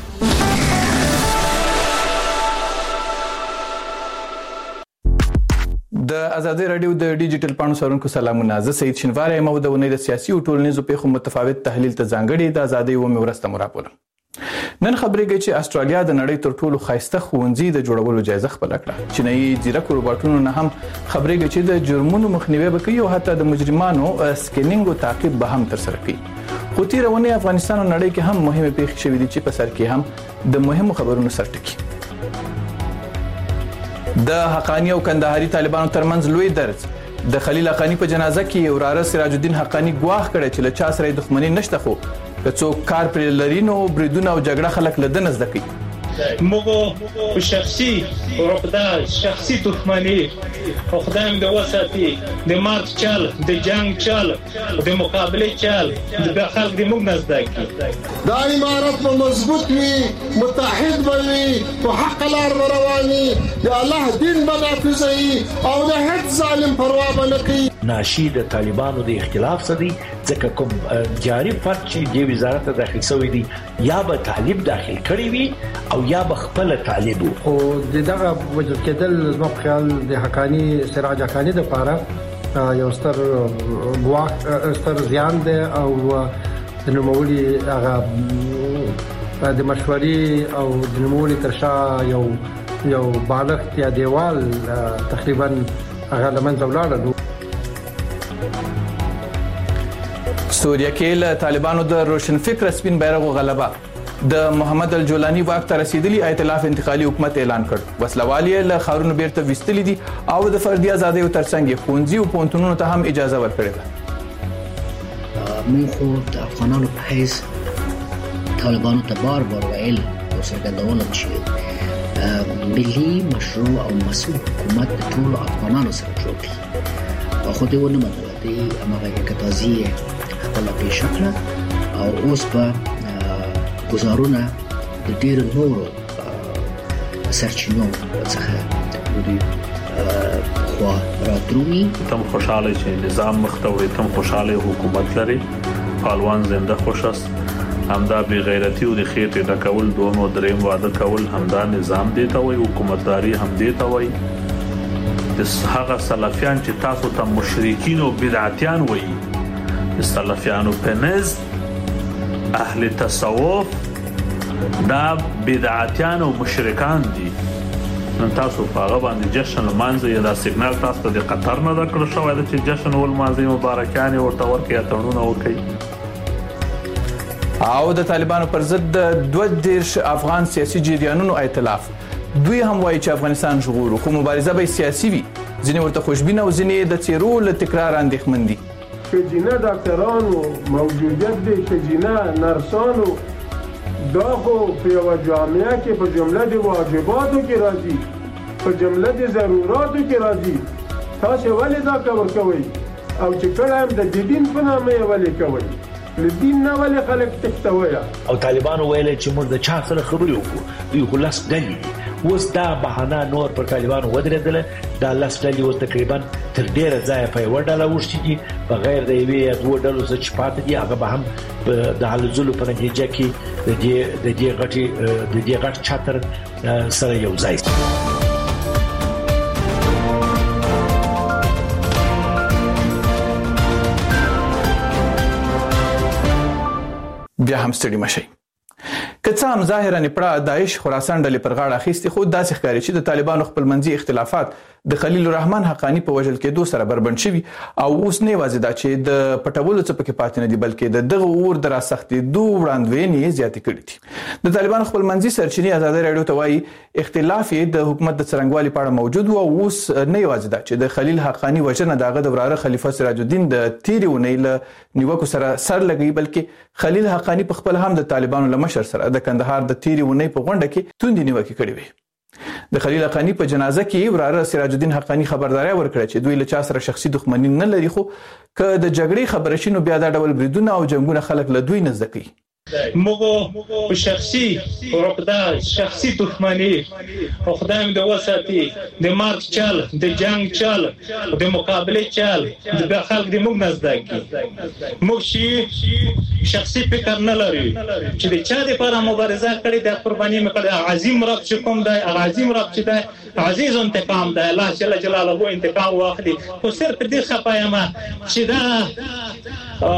د ازادي رادیو د ډیجیټل پاڼو سرونکو سلامونه. زه سید شینواری یم او د ونې د سیاسي او ټولنیزو پیښو متفاوت تحلیل ته ځانګړي د ازادي و مورسته مراپور. نن خبرېږي چې استرالیا د نړۍ تر ټولو خاصه ښوونځي د جوړولو جایزه خپل کړه. چینایي ځیرک روباټونو نه هم خبرېږي چې د جرمونو مخنیوي وکړي او حتی د مجرمانو سکینینګ او تعقیب به هم ترسره کړي. خو تیرونه افغانستان او نړۍ کې هم مهمه پیښې شوې دي چې په سر کې هم د مهمو خبرونو سرټکی. د حقانی او کندهاري طالبانو ترمنځ لوی درز. د خلیل حقانی په جنازه کې وراره سراج الدین حقانی ګواښ کړی چې له چا سره دښمنی نشته، خو که څوک کار پر لرینو بریدونه او جګړه خلک له دنس دکی. مو شخصي عقده شخصي دښمنی خو خدای د وساتي د مارچ چل د جنگ چل د مقابله چل د خلک د موږ نزدکی. دا امارت په مضبوط وي، متحد وي، په حق لار رواني، د الله دین باندې او د هیڅ ظالم پروا نه کوي. ناشي د طالبانو د اختلاف سدي ځکه کوم جاری فرد چې د وزارت داخل شوی دی یا به طالب داخل کړی وي او یا به خپل طالب. او دغه وجود کېدل زما په خیال د حقانی سراج حقانی د لپاره یو ستر ګواښ ستر زیان دی او د نوموړي هغه د مشورې او د نوموړي ترشا یو یو بالغ یا دیوال تقریبا هغه لمنځه ولاړ. سوریه کې له طالبانو د روشن فکر سپین بیرغ غلبه. د محمد الجولانی واک ته رسیدلی ائتلاف انتقالي حکومت اعلان کړ. وسلوالي له خارونو بیرته وستلې دي او د فردي ازادۍ او ترڅنګ ښوونځي او پونتونونو ته هم اجازه ورکړې ده. موږ خو د افغانانو په حیث طالبانو ته بار بار ویل او څرګندونه شوې ملي مشروع او مسؤل حکومت د ټولو افغانانو سره جوړ کړي. خو دې ونه منله. دې هغه کتازي خپل په شکل او اوس په گزارونه د ډیر نورو سرچینو څخه دوی خو راترومي. تم خوشاله چې نظام مختوي، تم خوشاله حکومت لري، پهلوان زنده خوش است. همدا بی غیرتی او د خېټې د کول دوه او دریم واده کول همدا نظام دی ته وي، حکومتداري هم دی ته وي. د هغه سلفیان چې تاسو ته مشرکین او بدعتیان وایي، د سلفیانو په نزد اهل تصوف دا بدعتیان او مشرکان دي. نن تاسو په هغه باندې جشن لمانځي یا دا سیګنال تاسو ته د قطر نه درکړل شوی دی چې جشن ول مازی مبارکان ورته ورکړي اتړونه وکړي. او د طالبانو پر ضد د دوه دیرش افغان سیاسي جریانونو ائتلاف. دوی هم وایي چې افغانستان ژغورو، خو مبارزه به سیاسي وي. ځینې ورته خوشبینه او ځینې د څیرو له تکرار اندېښمن دي. ښځینه ډاکټرانو موجودیت دی، ښځینه نرسانو، دا خو په یوه جامعه کې په جمله د واجباتو کې راځي، په جمله د ضروراتو کې راځي. تاسو ولې دا کار کوئ؟ او چې کله هم د دین په نامه یې ولې کوئ؟ له دین نه ولې خلک تښتوي؟ او طالبانو ویل چې موږ د چا سره خبرې وکړو، دوی خو لاس ډلې دي. اوس دا بهانه نور پر طالبانو ودرېدله. دا لاس ډلې اوس تقریبا تر ډېره ځایه په یوه ډله اوښتي دي، بغیر د یوې یا دوو ډلو څخه چې پاتې دي هغه به هم د هلو ځلو په نتیجه کې د دې غټې د دې غټ چتر سره یو ځای. بیا هم ستړي مشي. که څه هم ظاهرا پړه داعش خراسان ډلې پر غاړه اخیستي، خو داسې ښکاري چې د طالبانو خپلمنځي اختلافات د خلیل الرحمن حقانی په وژل کېدو سره بربند شوي او اوس نه یوازې دا چې د پټولو څه پکې پاتې نه دي، بلکې د دغه اور د راسختېدو وړاندوینې زیاتې کړي دي. د طالبانو خپلمنځي سرچینې ازادي راډیو ته وایي اختلاف د حکومت د څرنګوالي په اړه موجود و او اوس نه یوازې دا چې د خلیل حقانی وژنه د هغه د وراره خلیفه سراج الدین د تیرې اونۍ له نیوکو سره سر لګوي، بلکې خلیل حقانی په خپل هم د طالبانو له مشر سره د کندهار د تیرې اونۍ په غونډه کې توندې نیوکې کړې وې. د خلیل حقانی په جنازه کې وراره سراج الدین حقانی خبرداري ورکړه چې دوی له چا سره شخصي دښمنی نه لري، خو که د جګړې خبره شي نو بیا دا ډول بریدونه او جنگونه خلک له دوی نه زده کوي. موږ شخصي عقده شخصي دښمنی او خدای د وساتي د مارک چل د جنگ چل د مقابله چل د خلک د موږ نزد کی موږ شي شخصي فکر نه لري چې د چا د لپاره مبارزه کړې د قرباني مکړه عظیم رب چې کوم دی عظیم رب چې دی عزیز انتقام دی الله جل جلاله انتقام واخلي. خو صرف دې خپایما چې دا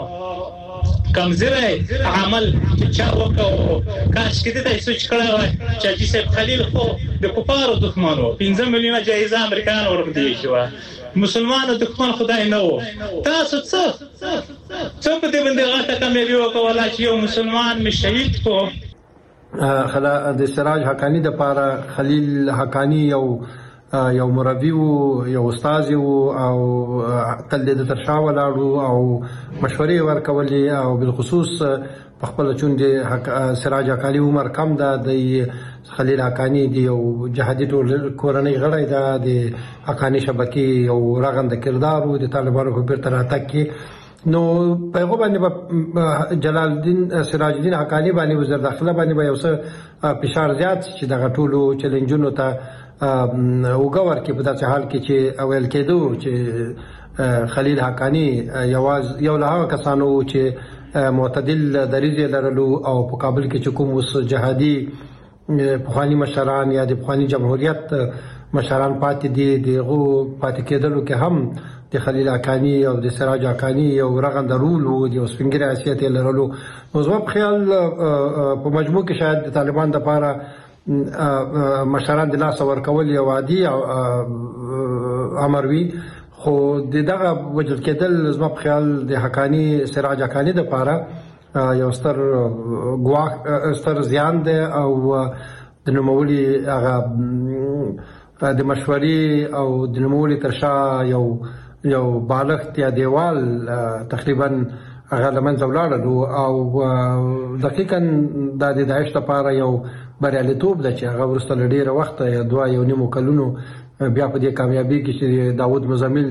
کمزوري عمل چې چا وکړو کاش کې دې سوچ کړو چې چې سید خلیل خو د کفارو دښمنو پنځه میلیونه جایزه امریکایانو ورکړي شو، مسلمانانو دښمن خدای نه وو. تاسو څه څه په دې باندې غاټه کامیابی وکولا چې یو مسلمان می شهید کو. خلا د سراج حقانی د پاره خلیل حقانی یو یو مربي وو، یو استاد وو او تل د ترشا ولاړو او مشورې ورکولې او بالخصوص په خپل چوندې سراج حقانی عمر کم ده د خلیل حقانی دی یو جهادي کورنۍ غړی ده د حقانی شبکې یو رغنده کردار وو د طالبانو په بیرته راتګ کې. نو په هغه باندې جلال الدین سراج الدین حقانی باندې وزیر داخله باندې به یو څه فشار زیات چې دغه ټولو چیلنجونو ته وګور کې په داسې حال کې چې اول کېدو چې خلیل حقانی یواز یو له کسانو چې معتدل دریځ لرلو او په کابل کې چې کوم وس جهادي پخوانی مشران یا د پخوانی جمهوریت مشران پاتې دي دغه پاتې کېدلو کې هم د خلیل حقانی او د سراج حقانی یو رغنده رول وو، د سپینګری حیثیت لرلو. نو زما په خیال په مجموع کې شاید د طالبان د لپاره مشران د لاس ورکول یو عادي امر وي، خو دغه وجل کېدل زما په خیال د حقانی سراج حقانی د لپاره یو ستر ګواښ ستر زیان دی او د نوموړي هغه د مشورې او د نوموړي ترشا یو یو بالغ یا دیوال تقریبا هغه لمنځه ولاړلو او دقیقاً د داعش لپاره یو بریالیتوب ده چې هغه وروسته له ډېره وخته یا دوه یو نیمو کلونو بیا په دې کامیابي کې چې داود مزمل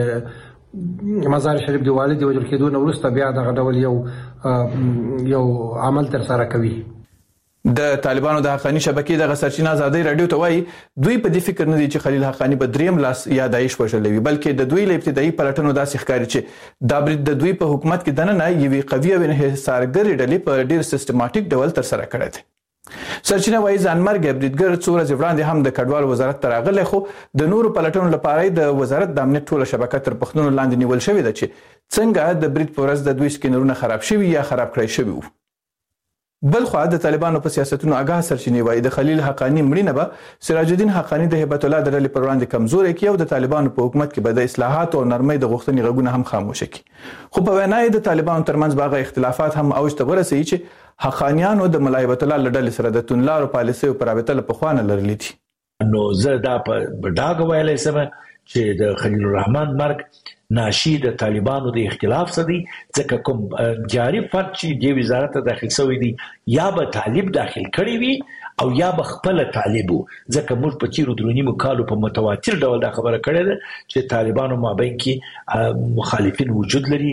د مزار شریف د والد وجل کېدو نه وروسته بیا دغه ډول یو یو عمل ترسره کوي. د طالبانو د حقانی شبکې د سرچینه ازادي راډیو ته وایي دوی په دې فکر نه دي چې خلیل حقانی په دریم لاس یا داعش وژلوي، بلکې د دوی له ابتدایي پلټنو داسې ښکاري چې دا برید د دوی په حکومت کې دننه یوې قوي او انحصارګرې ډلې په ډېر سیستماتیک ډول ترسره کړی دی. سرچینه وایي ځانمرګ بریدګر څو ورځې وړاندې هم د کډوال وزارت ته راغلی، خو د نورو پلټنو لپاره د وزارت د امنیت ټوله شبکه تر پښتنو لاندې نیول شوې ده چې څنګه د برید په ورځ د دوی سکینرونه خراب شوي یا خراب کړی شوي وو. بل خو د طالبانو په سیاستونو آگاه سرچینې وایي د خلیل حقانی مړینه به سراج الدین حقانی د هیبت الله د ډلې پر وړاندې کمزوري کړي او د طالبانو په حکومت کې به د اصلاحات او نرمۍ د غوښتنې غږونه هم خاموشه کړي. خو په وینا یې د طالبانو ترمنځ باغه اختلافات هم اوج ته ورسېږي چې حقانیانو د ملا هیبت الله له ډلې سره د تونلارو پالیسیو پر رابطه له پخوانه لرلې دي. نو زه دا په ډاګه ویلای سم چې د خلیل الرحمن مرګ ناشی د طالبانو د اختلاف څخه دي، ځکه کوم جاری فرد چې د وزارت داخل شوی دی یا به طالب داخل کړی وي او یا به خپل طالبو، ځکه موږ په چیرو درونیمو کالو په متواتر ډول دا خبره کړې ده چې طالبانو مابین کې مخالفین وجود لري،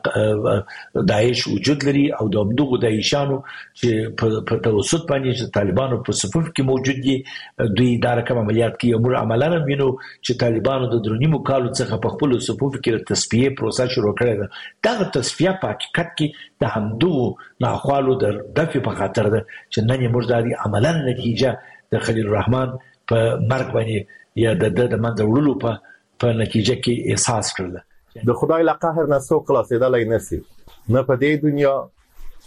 داعش وجود لري او د همدغو داعشانو چې په توسط باندې چې طالبانو په صفوف کې موجود دي دوی دا رقم عملیات کوي. موږ عملاً وینو چې طالبانو د درونیمو کالو څخه په خپل صفوف کې د تصفیه پروسه شروع کړې ده. دا تصفیه په حقیقت کې د همدغو ناخوالو د دفع په خاطر ده چې نن موږ د عملاً نتیجه د خلیل الرحمن په مرګ باندې یا د د منځ وړلو په په نتیجه کې احساس کړل. د خدای له قهر نه څوک خلاصېدلای نشي، نه په دې دنیا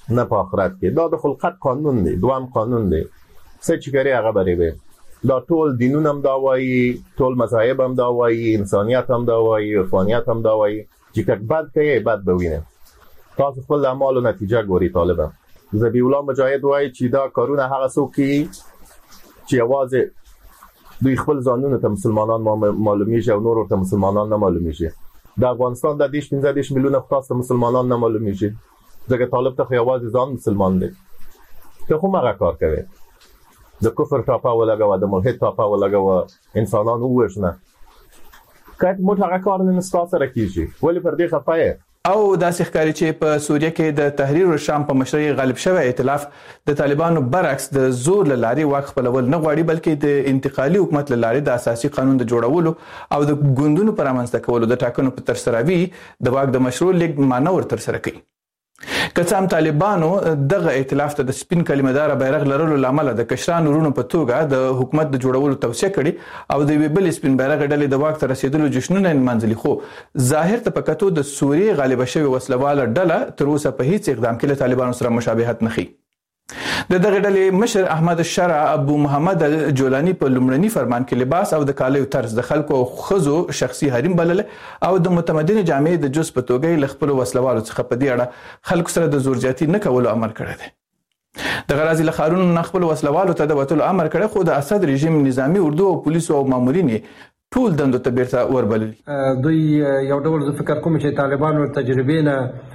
نه په آخرت کې. دا د خلقت قانون دی، دوام قانون دی. څه چې کوي هغه بری به. دا ټول دینونه هم دا وایي، ټول مذاهب هم دا وایي، انسانیت هم دا وایي، عرفانیت هم دا وایي چې که بد کوي بد به وینه. تاسو خپل اعمالو نتیجه ګوري. طالبان ذبیح الله مجاهد وایي چې دا کارونه هغه څوک کوي چې یوازې دوی خپل ځانونه ته مسلمانان معلومیږي او نور ته مسلمانان نه معلومیږي. د افغانستان د دیش پنځه دیش میلیونه خاص مسلمانان نه معلومیږي، ځکه طالب ته یوازې ځان مسلمان دی. ته خو هغه کار کوي، د کفر ټاپه ولګوه، د ملحد ټاپه ولګوه، انسانان ووژنه. کله موږ هغه کار نه نستا سره کیږي، ولې پر دې خفایه؟ او داسې ښکاري چې په سوریه کې د تحریر الشام په مشرۍ غالب شوی ائتلاف د طالبانو برعکس د زور له لارې واک خپلول نه غواړي، بلکې د انتقالي حکومت له لارې د اساسي قانون د جوړولو او د ګوندونو پر رامنځته کولو د ټاکنو په ترسروي د واک د مشروع لیګ مانور ترسره کوي. که څه هم طالبانو دغه ائتلاف ته د سپین کلمه‌دار بیرغ لرلو لامل د کشران ورونو په توګه د حکومت د جوړولو توصیه کړي او د ویبل سپین بیرغ ډلې د واک ته رسیدلو جشنونه منځلي، خو ظاهر ته پکاتو د سوریې غالب شوی وسلواله ډله تر اوسه په هیڅ اقدام کې له طالبانو سره مشابهت نه ښیي. د دغه ډلې مشر احمد الشرع ابو محمد الجولانی په لومړني فرمان کې لباس او د کالیو طرز د خلکو او خزو شخصي حریم بلل او د متمدن جامعې د جز په توګه ل خپل وسلوالو څخه په دې اړه خلکو سره د زور زیاتی نه کولو امر کړی دی. د غرازي له خارونو نه خپل وسلوالو ته د وټلو امر کړی، خو د اسد رژیم نظامی اردو او پولیسو او مامورین ټول دندو ته بیرته وربلل. دوی یو ډول ز فکر کوم چې طالبانو تجربې نه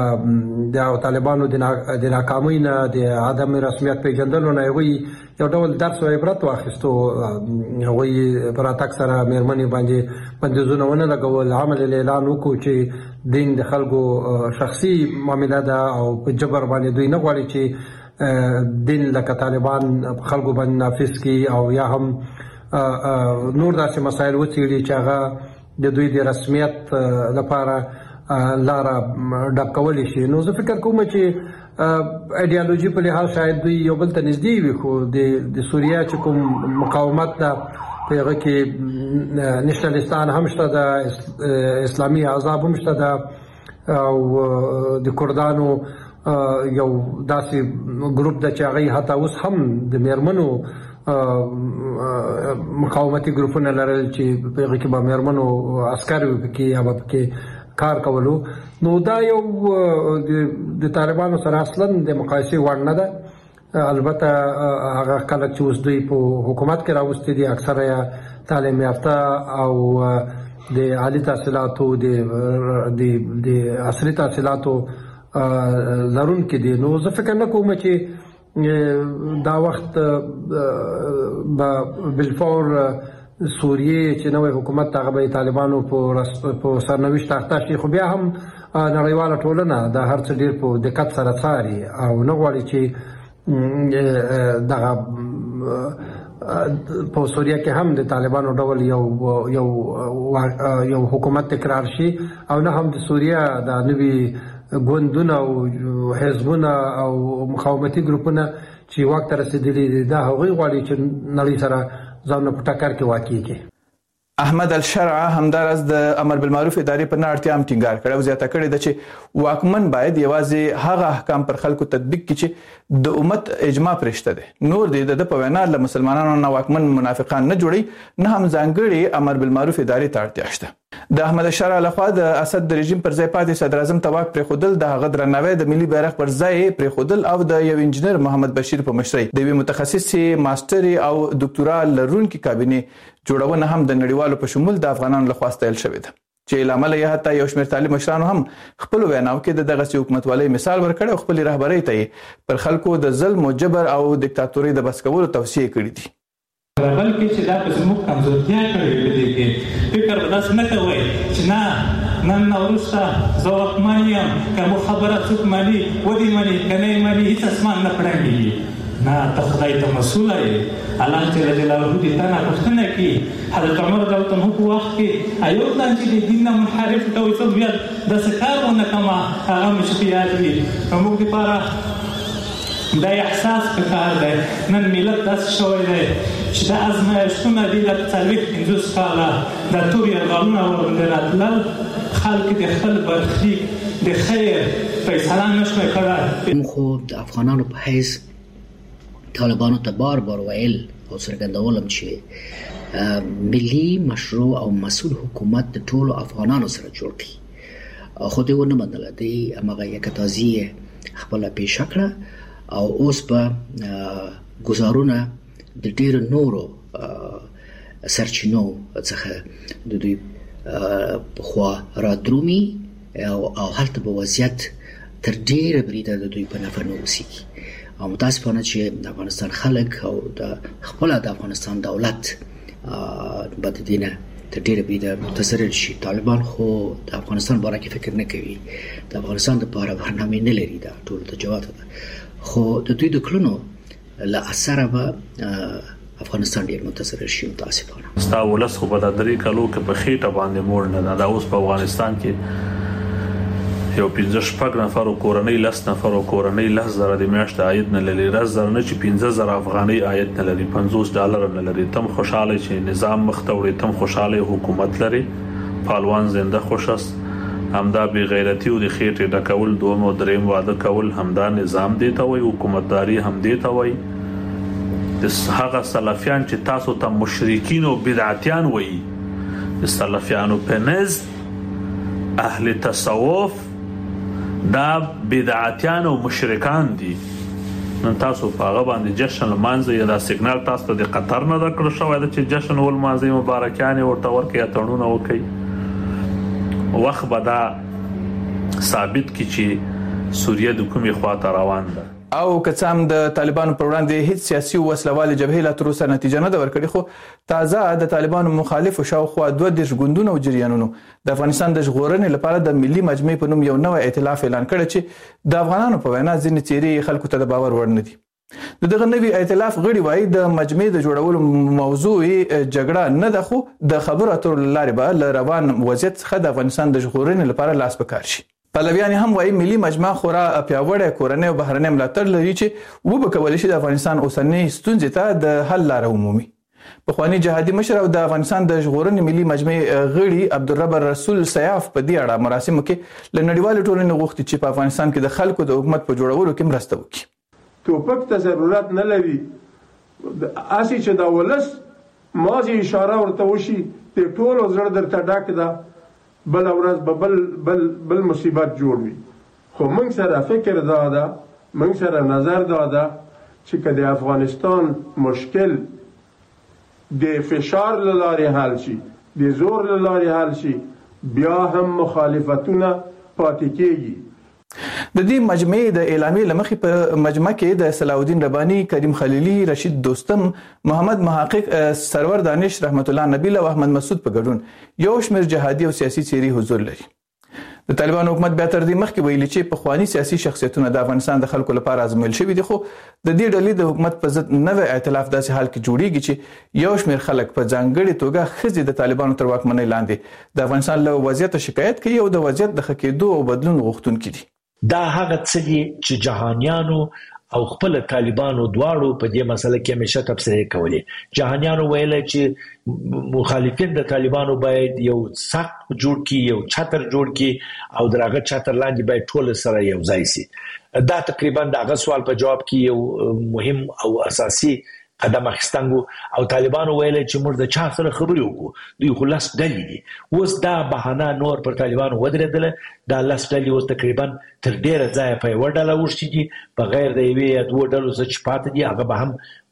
د طالبانو د ناکامۍ نه د عدم رسمیت پیژندلو نه وي یو ډول درس او عبرت واخیستو. هغوی پر اتاک سره مېرمنې باندې بندیزونه ونه لګول، عمل اعلان وکړو چې دین د خلکو شخصي معامله ده او په جبر باندې دوی نه غواړي چې دین لکه طالبان خلکو باندې نافذ کړي او یا هم نور داسې مسایل وڅېړي چې هغه د دوی د رسمیت لپاره لاره ډک کولی شي. نو زه فکر کوم چې ایډیالوژي په لحاظ شاید دوی یو بل ته نږدې وي، خو د سوریه چې کوم مقاومت ده په هغه کې نشنالیستان هم شته ده، اسلامي احزاب هم شته ده او د کردانو یو داسې ګروپ ده چې هغه حتی اوس هم د میرمنو مقاومتي ګروپونه لرل چې په هغه کې به میرمنو عسکر وي پکې یا به پکې کار کولو. نو دا یو د طالبانو سره اصلا د مقایسې وړ نه ده. البته هغه خلک چې اوس دوی په حکومت کې راوستي دي اکثره تعلیم یافته او د عالی تحصیلاتو د عصري تحصیلاتو لرونکي دي. نو زه فکر نه کوم چې دا وخت به بالفور سوریه چې نوې حکومت هغه به طالبانو په سرنوشت اخته شي، خو بیا هم نړیواله ټولنه د هر څه ډیر په دقت سره څاري او نه غواړي چې دغه په سوریه کې هم د طالبانو ډول یو یو یو حکومت تکرار شي او نه هم د سوریه د نوې ګوندونه او حزبونه او مقاومتي ګروپونه چې واک ته رسېدلي دي دا هغوی غواړي چې نړۍ سره ځان په ټکر کې واقع کړي. احمد الشرع همدارس د امر بالمعروف ادارې په اړتیا هم ټینګار کړی او زیاته کړې ده چې واکمن باید یوازې هغه احکام پر خلکو تطبیق کړي چې د امت اجماع پرشته ده. نور د په وینا له مسلمانانو نه واکمن منافقان نه جوړي، نه هم ځانګړي امر بالمعروف ادارې ته اړتیا شته. د احمد الشرع لخوا د اسد د رژیم پر ځای پاتې صدر اعظم ته واک پرېښودل، د هغه درناوی د ملي بیرغ پر ځای پرېښودل او د یو انجنیر محمد بشیر په مشرۍ د یوې متخصصې ماستري او دکتورا لرونکي کابینې جوړونه هم د نړیوالو په شمول د افغانانو لخوا ستایل شوې ده، چې لامل یې حتی یو شمېر طالب مشرانو هم خپل ویناو کې د دغه حکومتوالۍ مثال ورکړ او خپل رهبرۍ ته پر خلکو د ظلم او جبر او دیکتاتورۍ د بس کولو توصیه کړې دي. بلکې چې دا په زموږ کمزورتیا کړې په دې کې فکر به داسې نه کوئ چې نه نن نه وروسته زه واکمن یم، که مو خبره څوک مني ودې مني که نه یې مني هېڅ اسمان نه پړنګېږي. نه ته خدای ته مسؤله یې، الله جل جلاله دې تا نه پوښتنه کړي. حضرت عمر رضی الله عنه په وخت کې ایو ځان چې د دین نه منحرف کوي څه بیا داسې کار ونه کړمه هغه مې چې یاد وي. زموږ دپاره دا احساس پکار دی. نن ملت داسې شوی دی چې دا ازمایښتونه دي لکه څلوېښت پنځوس کاله دا تور یرغلونه ورباندې راتلل، خلک د خپل برخلیک د خیر فیصله نشوي کړای. خو د افغانانو په حیث طالبانو ته بار بار ویل او څرګندولم چې ملي مشروع او مسؤل حکومت د ټولو افغانانو سره جوړ کړي، خو دوی ونه منله. دوی هغه یکتازي خپل پیښه کړه او اوس په گزارونه د ډیر نورو سرچینو څخه د دوی په خوا را درومي او هلته به وضعیت تر ډیره بریده د دوی په نفع نه اوسېږي. او متاسفانه چې د افغانستان خلک او د خپل د افغانستان دولت به د دې نه تر ډیره بریده متضرر شي. طالبان خو د افغانستان باره کې فکر نه کوي، د افغانستان لپاره برنامه نه لري، دا ټول ته جواب ده. خو د دوی د کړنو له اثره به افغانستان ډیر متضرر شي متاسفانه. ستا ولس خو په د درې کلو کې په خېټه باندې موړ نه دا اوس په افغانستان کې یو پنځه شپږ نفر کورنۍ لس نفر کورنۍ لس زره د میاشت عاید نه لري، راز زره نه چې پنځه زره افغاني عاید نه لري، پنځوس ډالر نه لري. تم خوشاله چې نظام مختوړي، تم خوشاله حکومت لري، پهلوان زنده خوش است. همدا بی غیرتی او د خېټې ډکول دوم او دریم واده کول همدا نظام دی ته وي، حکومتداري هم دی ته وي. د هغه سلفیان چې تاسو ته مشرکین او بدعتیان وایي، د سلفیانو په نزد اهل تصوف دا بدعتیان او مشرکان دي. نن تاسو په هغه باندې جشن لمانځي یا دا سیګنال تاسو ته د قطر نه درکړ شوی چې جشن ول مانځي مبارکانه ورته ورکړي تړونه وکړي. وخت به دا ثابت کی چې سوریه د کومې خواته روان ده. او کڅام د طالبانو پر وړاندې هیڅ سیاسي وسلوال جبهه لا تر اوسه نتیجه نه ورکړي، خو تازه د طالبانو مخالفو شاوخوا دوه دیرش ګوندونو او جریانونو د افغانستان د ژغورنې لپاره د ملي مجمع په نوم یو نوی ائتلاف اعلان کړی چې د افغانانو په وینا ځینې څیرې خلکو ته د باور وړ نه دي. دغه نوی ائتلاف غړي وایي د مجمع د جوړولو موضوع جګړه نه ده، خو د خبرو اترو لارې به له روان وضعیت څخه د افغانستان د ژغورنې لپاره لاس پکار شي. پلویان هم وایي ملي مجمع خورا پیاوړی کورنۍ او بهرنۍ ملاتړ لري چې وبکولی شي د افغانستان اوسنۍ ستونزې ته د حل لاره ومومي. پخوانی جهادي مشر او د افغانستان د ژغورنې ملي مجمع غړي عبدالرب رسول سیاف په دې اړه مراسمو کې له نړیوالې ټولنې غوښتي چې په افغانستان کې د خلکو د حکومت په جوړولو کې مرسته وکړي. توپک ته ضرورت نه لري، اسی چې دا ولس مازی اشاره ورته وشي د ټولو زړه درته ډک ده، بل ورځ به بل بل بل مصیبت جوړ وي. خو موږ سره فکر دا ده، موږ سره نظر دا ده چې که د افغانستان مشکل د فشار له لارې حل شي، د زور له لارې حل شي، بیا هم مخالفتونه پاتې کېږي. د دې مجمع د اعلامیې لمخې په مجمع کې د صلاح الدین رباني، کریم خلیلی، رشید دوستم، محمد محقق، سرور دانش، رحمت الله نبیل او احمد مسعود په ګډون یو شمېر جهادي او سیاسي څیرې حضور لري. د طالبانو حکومت بیا تر دې مخکې ویلي چې پخواني سیاسي شخصیتونه د افغانستان د خلکو لپاره ازمویل شوي دي، خو د دې ډلې د حکومت په ضد نوی ائتلاف داسې حال کې جوړیږي چې یو شمېر خلک په ځانګړې توګه ښځې د طالبانو تر واکمنۍ لاندې د افغانستان له وضعیت شکایت کوي او د وضعیت د ښه کېدو او بدلون غوښتونکي دي. دا هغه څه دي چې جهانیانو او خپل طالبانو دواړو په دې مسله کې همیشه تبصرې کولې. جهانیانو ویل چې مخالفین د طالبانو باید یو سخت جوړ کی، یو چتر جوړ کی او درغه چتر لاندې باید ټول سره یو ځای شي. دا تقریبا دغه سوال په جواب کې یو مهم او اساسي قدم اخیستنګو او طالبانو ویل چې موږ د چا سره خبرې وکړو، دوی خو لاس ډلې دي. اوس دا بهانه نور پر طالبانو ودرېدله، دا لاس ډلې اوس تقریبا تر ډیره ځایه په یوه ډله اوښتي دي، بغیر د یوې یا دوو ډلو څه چې پاتې دي هغه به هم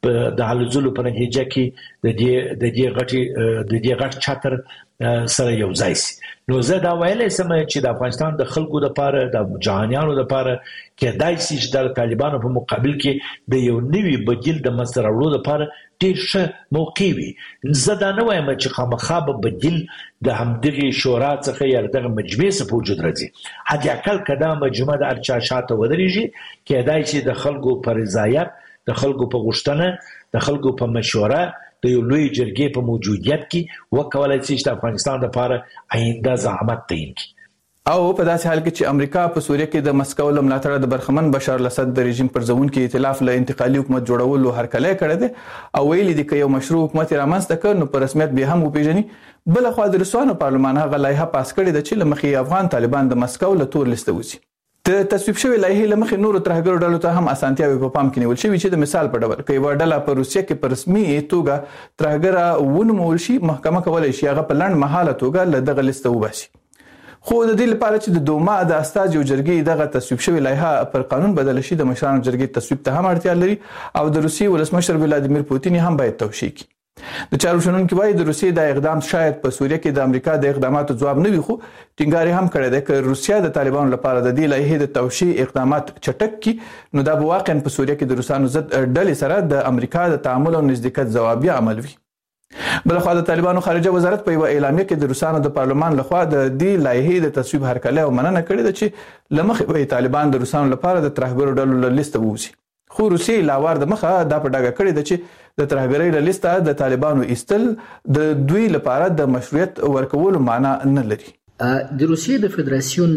د هلو ځلو په نتیجه کې د دې د دې غټې د دې غټ چتر سره یو ځای شي. نو زه دا ویلی سم چې د افغانستان د خلکو دپاره، د جهانیانو دپاره کېدای شي چې د طالبانو په مقابل کې د یو نوي بدیل د منځته راوړلو دپاره ډېر ښه موقع وي. زه دا نه وایم چې خامخا به بدیل د همدغې شورا څخه یا دغه مجمع څخه په وجود راځي. حداقل که دا مجمع د هر چا شاته ودرېږي، کېدای شي د خلکو په رضایت، د خلکو په غوښتنه، د خلکو په مشوره د یو لوی جرګې په موجودیت کې وکولای شي چې د افغانستان لپاره آینده زعامت تعیین کړي. او په داسې حال کې چې امریکا په سوریه کې د مسکو له ملاتړه د برخمن بشار الاسد د رژیم پر ځوونکي ائتلاف له انتقالي حکومت جوړولو هرکلی کړی دی او ویلي دي که یو مشروع حکومت یې رامنځته کړ نو په رسمیت بیا هم وپېژني. بلخوا د روسانو پارلمان هغه لایحه پاس کړې ده چې له مخې افغان طالبان د مسکو له تور لیسته وځي. د تصویب شوی لایحې لمخې نورو ترهګرو ډلو ته هم اسانتیاوي په پام کې نیول شوي چې د مثال په ډول کې یوه ډله په روسیه کې په رسمي توګه ترهګره ونومول شي محکمه کولی شي هغه په لنډ مهاله توګه له دغه لیسته وباسي. خو د دې لپاره چې د دوما د استازیو جرګې دغه تصویب شوی لایحه پر قانون بدل شي د مشرانو جرګې تصویب ته هم اړتیا لري او د روسیې ولسمشر ولادیمیر پوتین هم باید توشیح کړي. د چارو شنونکي وایي د روسیې د اقدام شاید په سوریه کې د امریکا د اقداماتو ځواب نه وي، خو ټینګار هم کړی دی که روسیه د طالبانو لپاره د دې لایحې د توشیح اقدامات چټک کړي نو دا به واقعا په سوریه کې د روسانو ضد ډلې سره د امریکا د تعامل او نزدېکت ځوابیه عمل وي. بلخوا د طالبانو خارجه وزارت په یوه اعلامیه کې د روسانو د پارلمان لخوا د دې لایحې د تصویب هرکلی او مننه کړې ده چې له مخې به طالبان د روسانو لپاره د ترهګرو ډلو له لیسته ووځي. خو روسیې لاوار د مخه دا په ډاګه کړې ده چې د ترهګرۍ له لیسته د طالبانو ایستل د دوی لپاره د مشروعیت ورکولو معنا نه لري. د روسیې د فدراسیون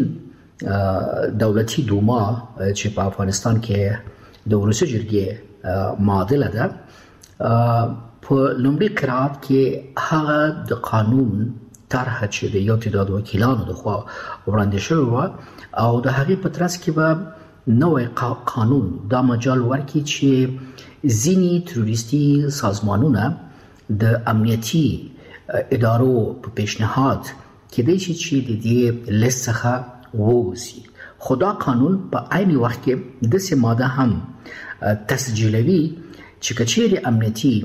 دولتي دوما چې په افغانستان کې د ولسي جرګې معادله ده په لومړي قرائت کې هغه د قانون طرح چې د یو تعداد وکیلانو لخوا وړاندې شوی و او د هغې په ترڅ کې به نوې قانون دا مجال ورکړي چې ځینې تروریستي سازمانونه د امنیتي ادارو په پیشنهاد کېدای شي چې د دې لیست څخه ووځي. خو دا قانون په عین وخت کې داسې ماده هم تسجیلوي چې که چیرې امنیتي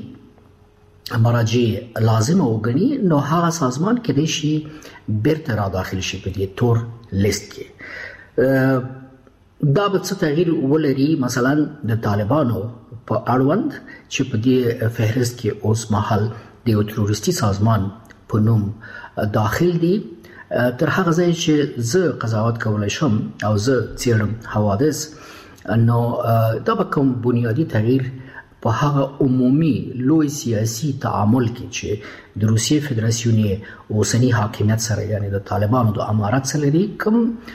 مراجع لازمه وګڼي نو هغه سازمان کېدای شي بیرته را داخل شي په دې تور لیست کې. دا به څه تغییر ولري مثلا د طالبانو په اړوند چې په دې فهرست کې اوس مهال د یو تروریستي سازمان په نوم داخل دي. تر هغه ځای چې زه قضاوت کولی شم او زه څېړم حوادث نو دا به کوم بنیادي تغییر په هغه عمومي لوی سیاسي تعامل کې چې د روسیې فدراسیون اوسني حاکمیت سره یعنی د طالبانو د امارت سره لري کوم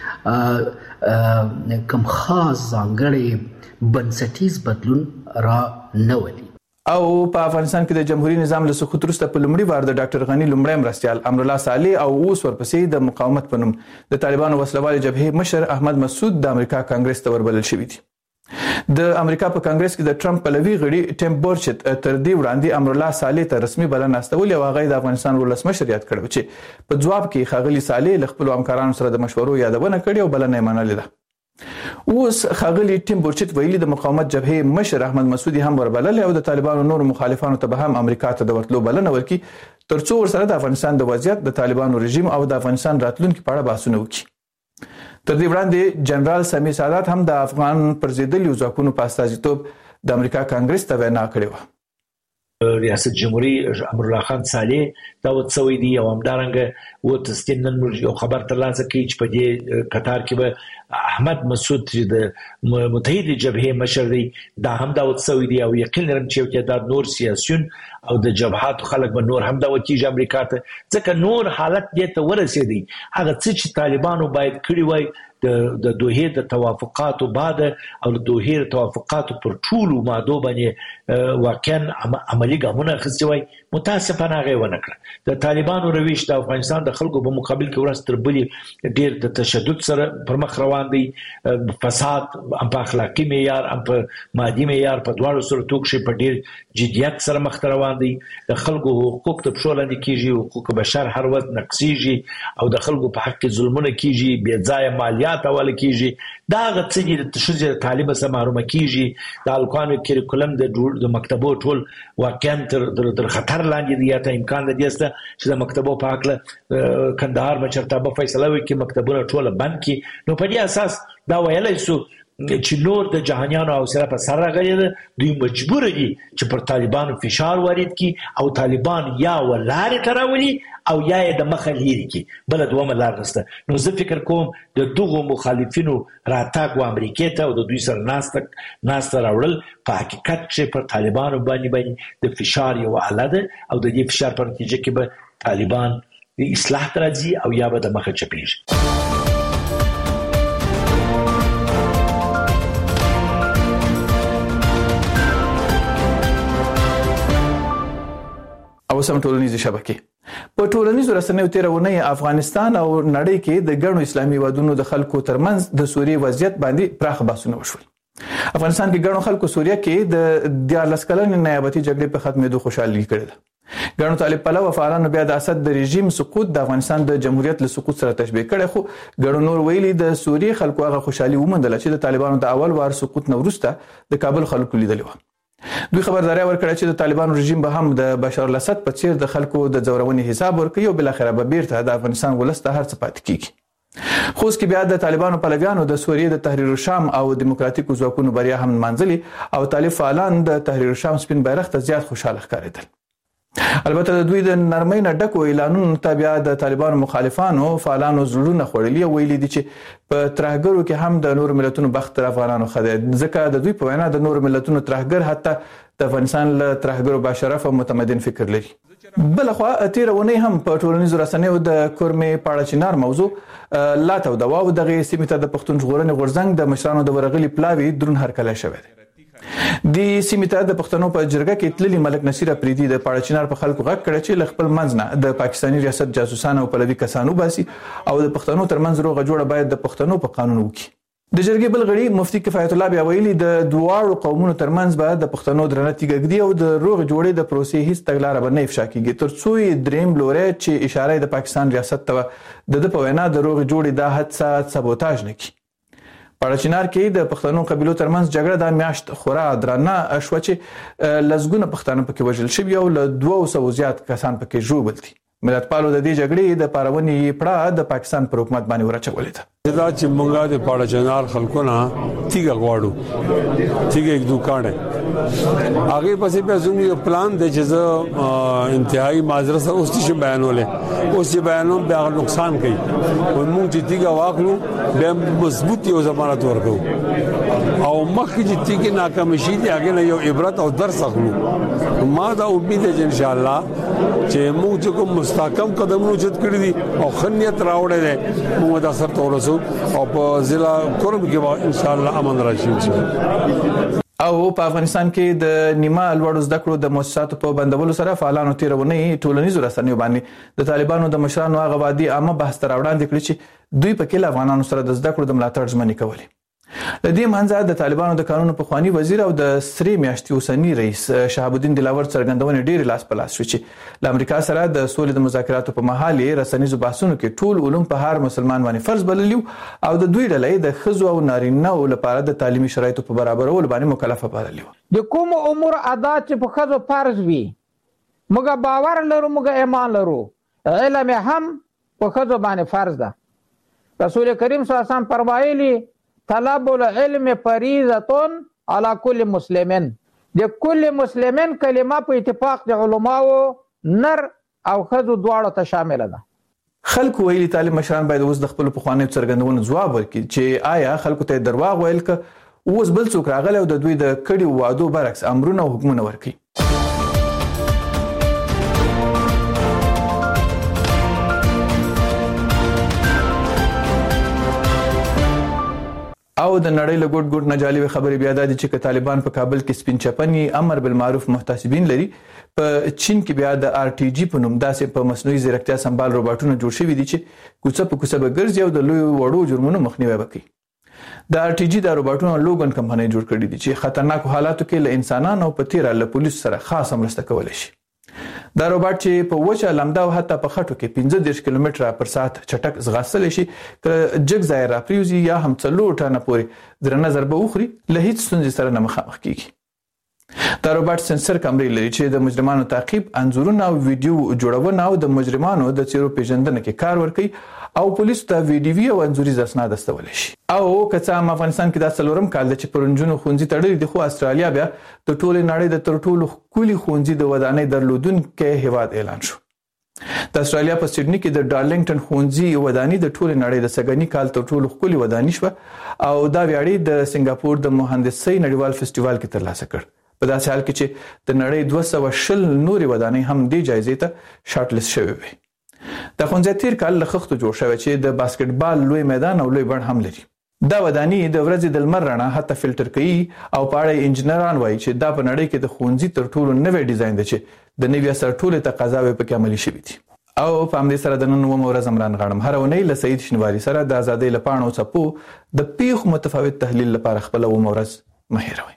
کوم خاص ځانګړی بنسټیز بدلون را نه ولي. او په افغانستان کې د جمهوریت نظام له سقوط وروسته په لومړي وار د ډاکټر غني لومړی مرستیال امرالله صالح او اوس ورپسې د مقاومت په نوم د طالبانو وسلوالې جبهې مشر احمد مسعود د امریکا کانګرس ته وربلل شوي دي. د امریکا په کانګرس کې د ټرمپ پلوي غړي ټیم بورچت تر دې وړاندې امرالله صالح ته رسمي بلنه استولې او هغه د افغانستان ولسمشر یاد کړو چې په ځواب کې ښاغلي صالح له خپلو همکارانو سره د مشورو یادونه کړې او بلنه یې منلې ده. اوس ښاغلي ټیم بورچت ویلي د مقاومت جبهې مشر احمد مسعود هم وربللې او د طالبانو نور مخالفانو ته به هم امریکا ته د ورتلو بلنه ورکړي ترڅو ورسره د افغانستان د وضعیت د طالبانو رژیم او د افغانستان راتلونکي په اړه بحثونه وکړي. تر دې وړاندې جنرال سمیع سادات هم د افغان پر ضدیو ځواکونو په استازیتوب د امریکا کانګرس ته وینا کړې وه. ریاست جمهوری امرالله خان صالح دا وڅوي دي او همدارنګه و تستین نن یو خبر ترلاسه کوي چې په دې قطار کې به احمد مسعود چې د متحده جبهه مشر دی دا هم دا وڅوي دي او یقین لرم چې یو د نور سیاسيون او د جبهات خلک به نور هم دا وکیږي امریکا ته ځکه نور حالت دې ته ورسېدي هغه څه چې طالبانو باید کړی وای د دوحې د توافقاتو بعد او د دوحې د توافقاتو پر ټولو مادو باندې واقعا عملي ګامونه اخیستي وای متاسفانه هغه ونه کړه. د طالبانو رویش د افغانستان د خلکو په مقابل کې ورځ تر بلې ډېر د تشدد سره پر مخ روان دی. فساد هم په اخلاقي معیار هم په مادي معیار په دواړو سره توک شي په ډېر جدیت سره مخ روان دی. د خلکو حقوق ته پښو لاندې کیږي حقوق بشر هر ورځ نقصيږي او د خلکو په حق کې ظلمونه کیږي بې ځایه مالیات اول کیږي دا غڅې د تشدد طالب سره محروم کیږي د الکوانو کریکولم د مکتبو ټول واقعا تر تر خطر لاندې دی یا ته امکان دی چې د مکتبو په حق کندهار مچرته به فیصله وکړي مکتبونه ټول بند کی نو په دې اساس دا ویلای سو چې نور د جهانيانو او سره په سر راغلي دوی مجبور دي چې پر طالبانو فشار وارد کی او طالبان یا ولارې تراولي او یا د مخه لري کی بل دوه لار نشته. نو زه فکر کوم د دغو مخالفینو راتګ و امریکا ته او د دوی سره ناست ناست راوړل په حقیقت چې پر طالبانو باندې باندې د فشار یو اله ده او د دې فشار په نتیجه کې به طالبان د اصلاح راځي او یا به د مخه چپیږي. او سم ټولنیزې شبکې په ټولنیزو رسنیو تیرونه افغانستان او نړۍ کې د ګڼو اسلامي هیوادونو د خلکو ترمنځ د سوریې وضعیت باندې پراخ بحثونه وشول. افغانستان کې ګڼو خلکو سوریه کې د دیارلس کلنې نیابتي جګړې په ختمېدو خوشحالي کړې ده. ګڼو طالب پلو فعالانو بیا د اسد د رژیم سقوط د افغانستان د جمهوریت له سقوط سره تشبیه کړي، خو ګڼو نور ویلي د سوریې خلکو هغه خوشحالي ومندله چې د طالبانو د اول وار سقوط نه وروسته د کابل خلکو لیدلې وه. دوی خبرداري ورکړه چې د طالبانو رژیم به هم د بشار الاسد په څیر د خلکو د ځورونې حساب ورکوي او بل اخر به بیرته د افغانستان ولس ته هر څه پاتې کیږي. خو اوس کې بیا د طالبانو پلویانو د سوریې د تحریر الشام او دیموکراتیکو ځواکونو بریا هم منځلي او طالب فعالان د تحریر الشام سپین بیرغ ته زیات خوشاله ښکارېدل. البته د دوی د نرمۍ نه ډکو اعلانونو ته بیا د طالبانو مخالفانو فعالانو زړونه خوړلي او ویلي دي چې په ترهګرو کې هم د نور ملتونو بخت تر افغانانو ښه دی، ځکه د دوی په وینا د نور ملتونو ترهګر حتی د افغانستان له ترهګرو باشرف او متمدن فکر لري. بلخوا تیره ونې هم په ټولنیزو رسنیو د کورمې پاړه چنار موضوع لا تودوا او دغه سیمې ته د پښتون ژغورنې غورځنګ د مشرانو د ورغلي پلاوي درون هرکلی شوی دی. د سیمې ته د پښتنو په جرګه کې تللي ملک نصیر افریدي د پاړه چنار په خلکو غږ کړ چې له خپل منځ نه د پاکستاني ریاست جاسوسانو او پلوي کسانو باسي او د پښتنو ترمنځ روغه جوړه باید د پښتنو په قانون وکړي. د جرګې بل غړي مفتي کفایت الله بیا ویلي د دواړو قومونو ترمنځ به د پښتنو درنه تیګږدي او د روغ جوړې د پروسې هیڅ تګلاره به نه افشا کیږي ترڅو یې دریم لوري چې اشاره د پاکستان ریاست ته د په وینا د روغ جوړې د حادثه سبوتاژ نه کی. پاړه چنار کې د پښتنو قبيلو ترمنځ جګړه د میاشت خورا درنه شو چې لزګونه پښتانه پکې وژل شوي او له دوه سوو زیات کسان پکې ژوبل دي. ملتپالو د دې جګړې د پارونې پړه د پاکستان پر حکومت باندې ورچولې ده. دا چې مونږه د پاړه چنار خلکو نه تیګه غواړو تیګه یک دوکان هغه پسې په زموږ یو پلان دی چې زه انتهایی معذرت سره اوس چې بیانولې اوس چې بیانوم بیا نقصان کوي او مونږ چې تیګه واخلو بیا مضبوط یو ضمانت ورکو او مخکې چې تیګه ناکام شي دی هغه نه یو عبرت او درس اخلو. ما دا امید ده ان شاء الله چې موږ چې کوم مستحکم قدمونه چت کړی دي او خنیت راوړل دي موږ دا سره تورسو او په ضلع کورم کې ان شاء الله امن راشي. او په افغانستان کې د نیمه لوړو زده کړو د مؤسساتو په بندولو سره فعالانو تیرونه ټولنیزو رسنیو باندې د طالبانو د مشرانو هغه وادي عامه بحث تر وړاندې کړی چې دوی په کې افغانانو سره د زده کړو د ملاتړ ژمنې کولې. د دې منځ د طالبانو د قانون په خواني وزیر او د سری میاشتې اوسنی رئیس شهاب الدین دلاور څرګندونه ډېر لاس په لاس شو چې د امریکا سره د سولې د مذاکراتو په محل رسنیزو بحثونو کې ټول علوم په هر مسلمان باندې فرض بللی او د دوی ډلې د خزو او نارینه لپاره د تعلیمي شرایطو په برابرولو باندې مکلفه بللی. د کوم امور ادا چې په خزو فرض وي موږ باور لرو موږ ایمان لرو علم هم په خزو باندې فرض ده. رسول کریم صلی الله علیه وسلم فرمایلی طلب العلم فریضه علی کل مسلمین. د کل مسلمین کلمه په اتفاق د علماو نر او خزو دواړو ته شامل ده. خلکو ویلي طالب مشران باید اوس د خپل پخوانیو څرګندونو ځواب ورکړي چې آیا خلکو ته درواغ ویل ک اوس بل څوک راغلی او د دوی د کړي وعدو برعکس امرونه او حکمونه ورکړي. او د نړۍ له ګډ ګډ نه جالب خبرې بیا د چې طالبان په کابل کې سپین چپنی امر بالمعروف محتسبین لري. په چین کې بیا د آر ټي جی په نوم داسې په مصنوعي ځیرکتیا سمبال روباټونه جوړ شوي دي چې کوڅه په کوڅه به ګرځي او د لوی وړو جرمونو مخنیوي وکړي. د آر ټي جی د روباټونو لوګن کمپنۍ جوړ کړي دي چې خطرناکو حالاتو کې له انسانانو په تیره له پولیس سره خاصه مرسته کولی شي. دا روباټ چې په وچه لمده او حتی په خټو کې پنځه دېرش کیلومتره پر ساعت چټک ځغاستلی شي که جګ ځای راپریوزي یا هم څلور ټنه پورې درنه ضربه وخوري له هیڅ ستونزې سره نه مخامخ کیږي. دا روباټ سنسر کمرې لري چې د مجرمانو تعقیب انځورونه او ویډیو جوړونه او د مجرمانو د څیرو پیژندنه کې کار ورکوي او پولیس ته ویډیو او انځوري اسناد استولی شي. او که څه هم افغانستان کې دا څلورم کال دی چې پر نجونو ښوونځي تړلي دي خو استرالیا بیا د ټولې نړۍ د تر ټولو ښکلي ښوونځي د ودانۍ درلودونکی هیواد اعلان شو. د استرالیا په سیډني کې د ډارلنګټن ښوونځي ودانۍ د ټولې نړۍ د سږني کال تر ټولو ښکلي ودانۍ شوه او دا ویاړې د سنګاپور د مهندسۍ نړیوال فستیوال کې ترلاسه کړ. په داسې حال کې چې د نړۍ دوه سوه شل نورې ودانۍ هم دې جایزې ته شارټ لیست شوې وې. دا ښوونځی تیر کال له خښتو جوړ شوی چې د باسکټبال لوی میدان او لوی بڼ هم لري. دا ودانۍ د ورځې د لمر رڼا حتی فلټر کوي او په اړه انجنیران وایي چې دا په نړۍ کې د ښوونځي تر ټولو نوی ډیزاین دی چې د نوي عصر ټولې تقاضاوې پکې عملي شوي دي. او په همدې سره د نن و مورز عمران غاړم هر ونی له سید شنواری سره د ازادۍ لپاره او چپو د پیښ متفاوت تحلیل لپاره خپل و مورز مهیروي.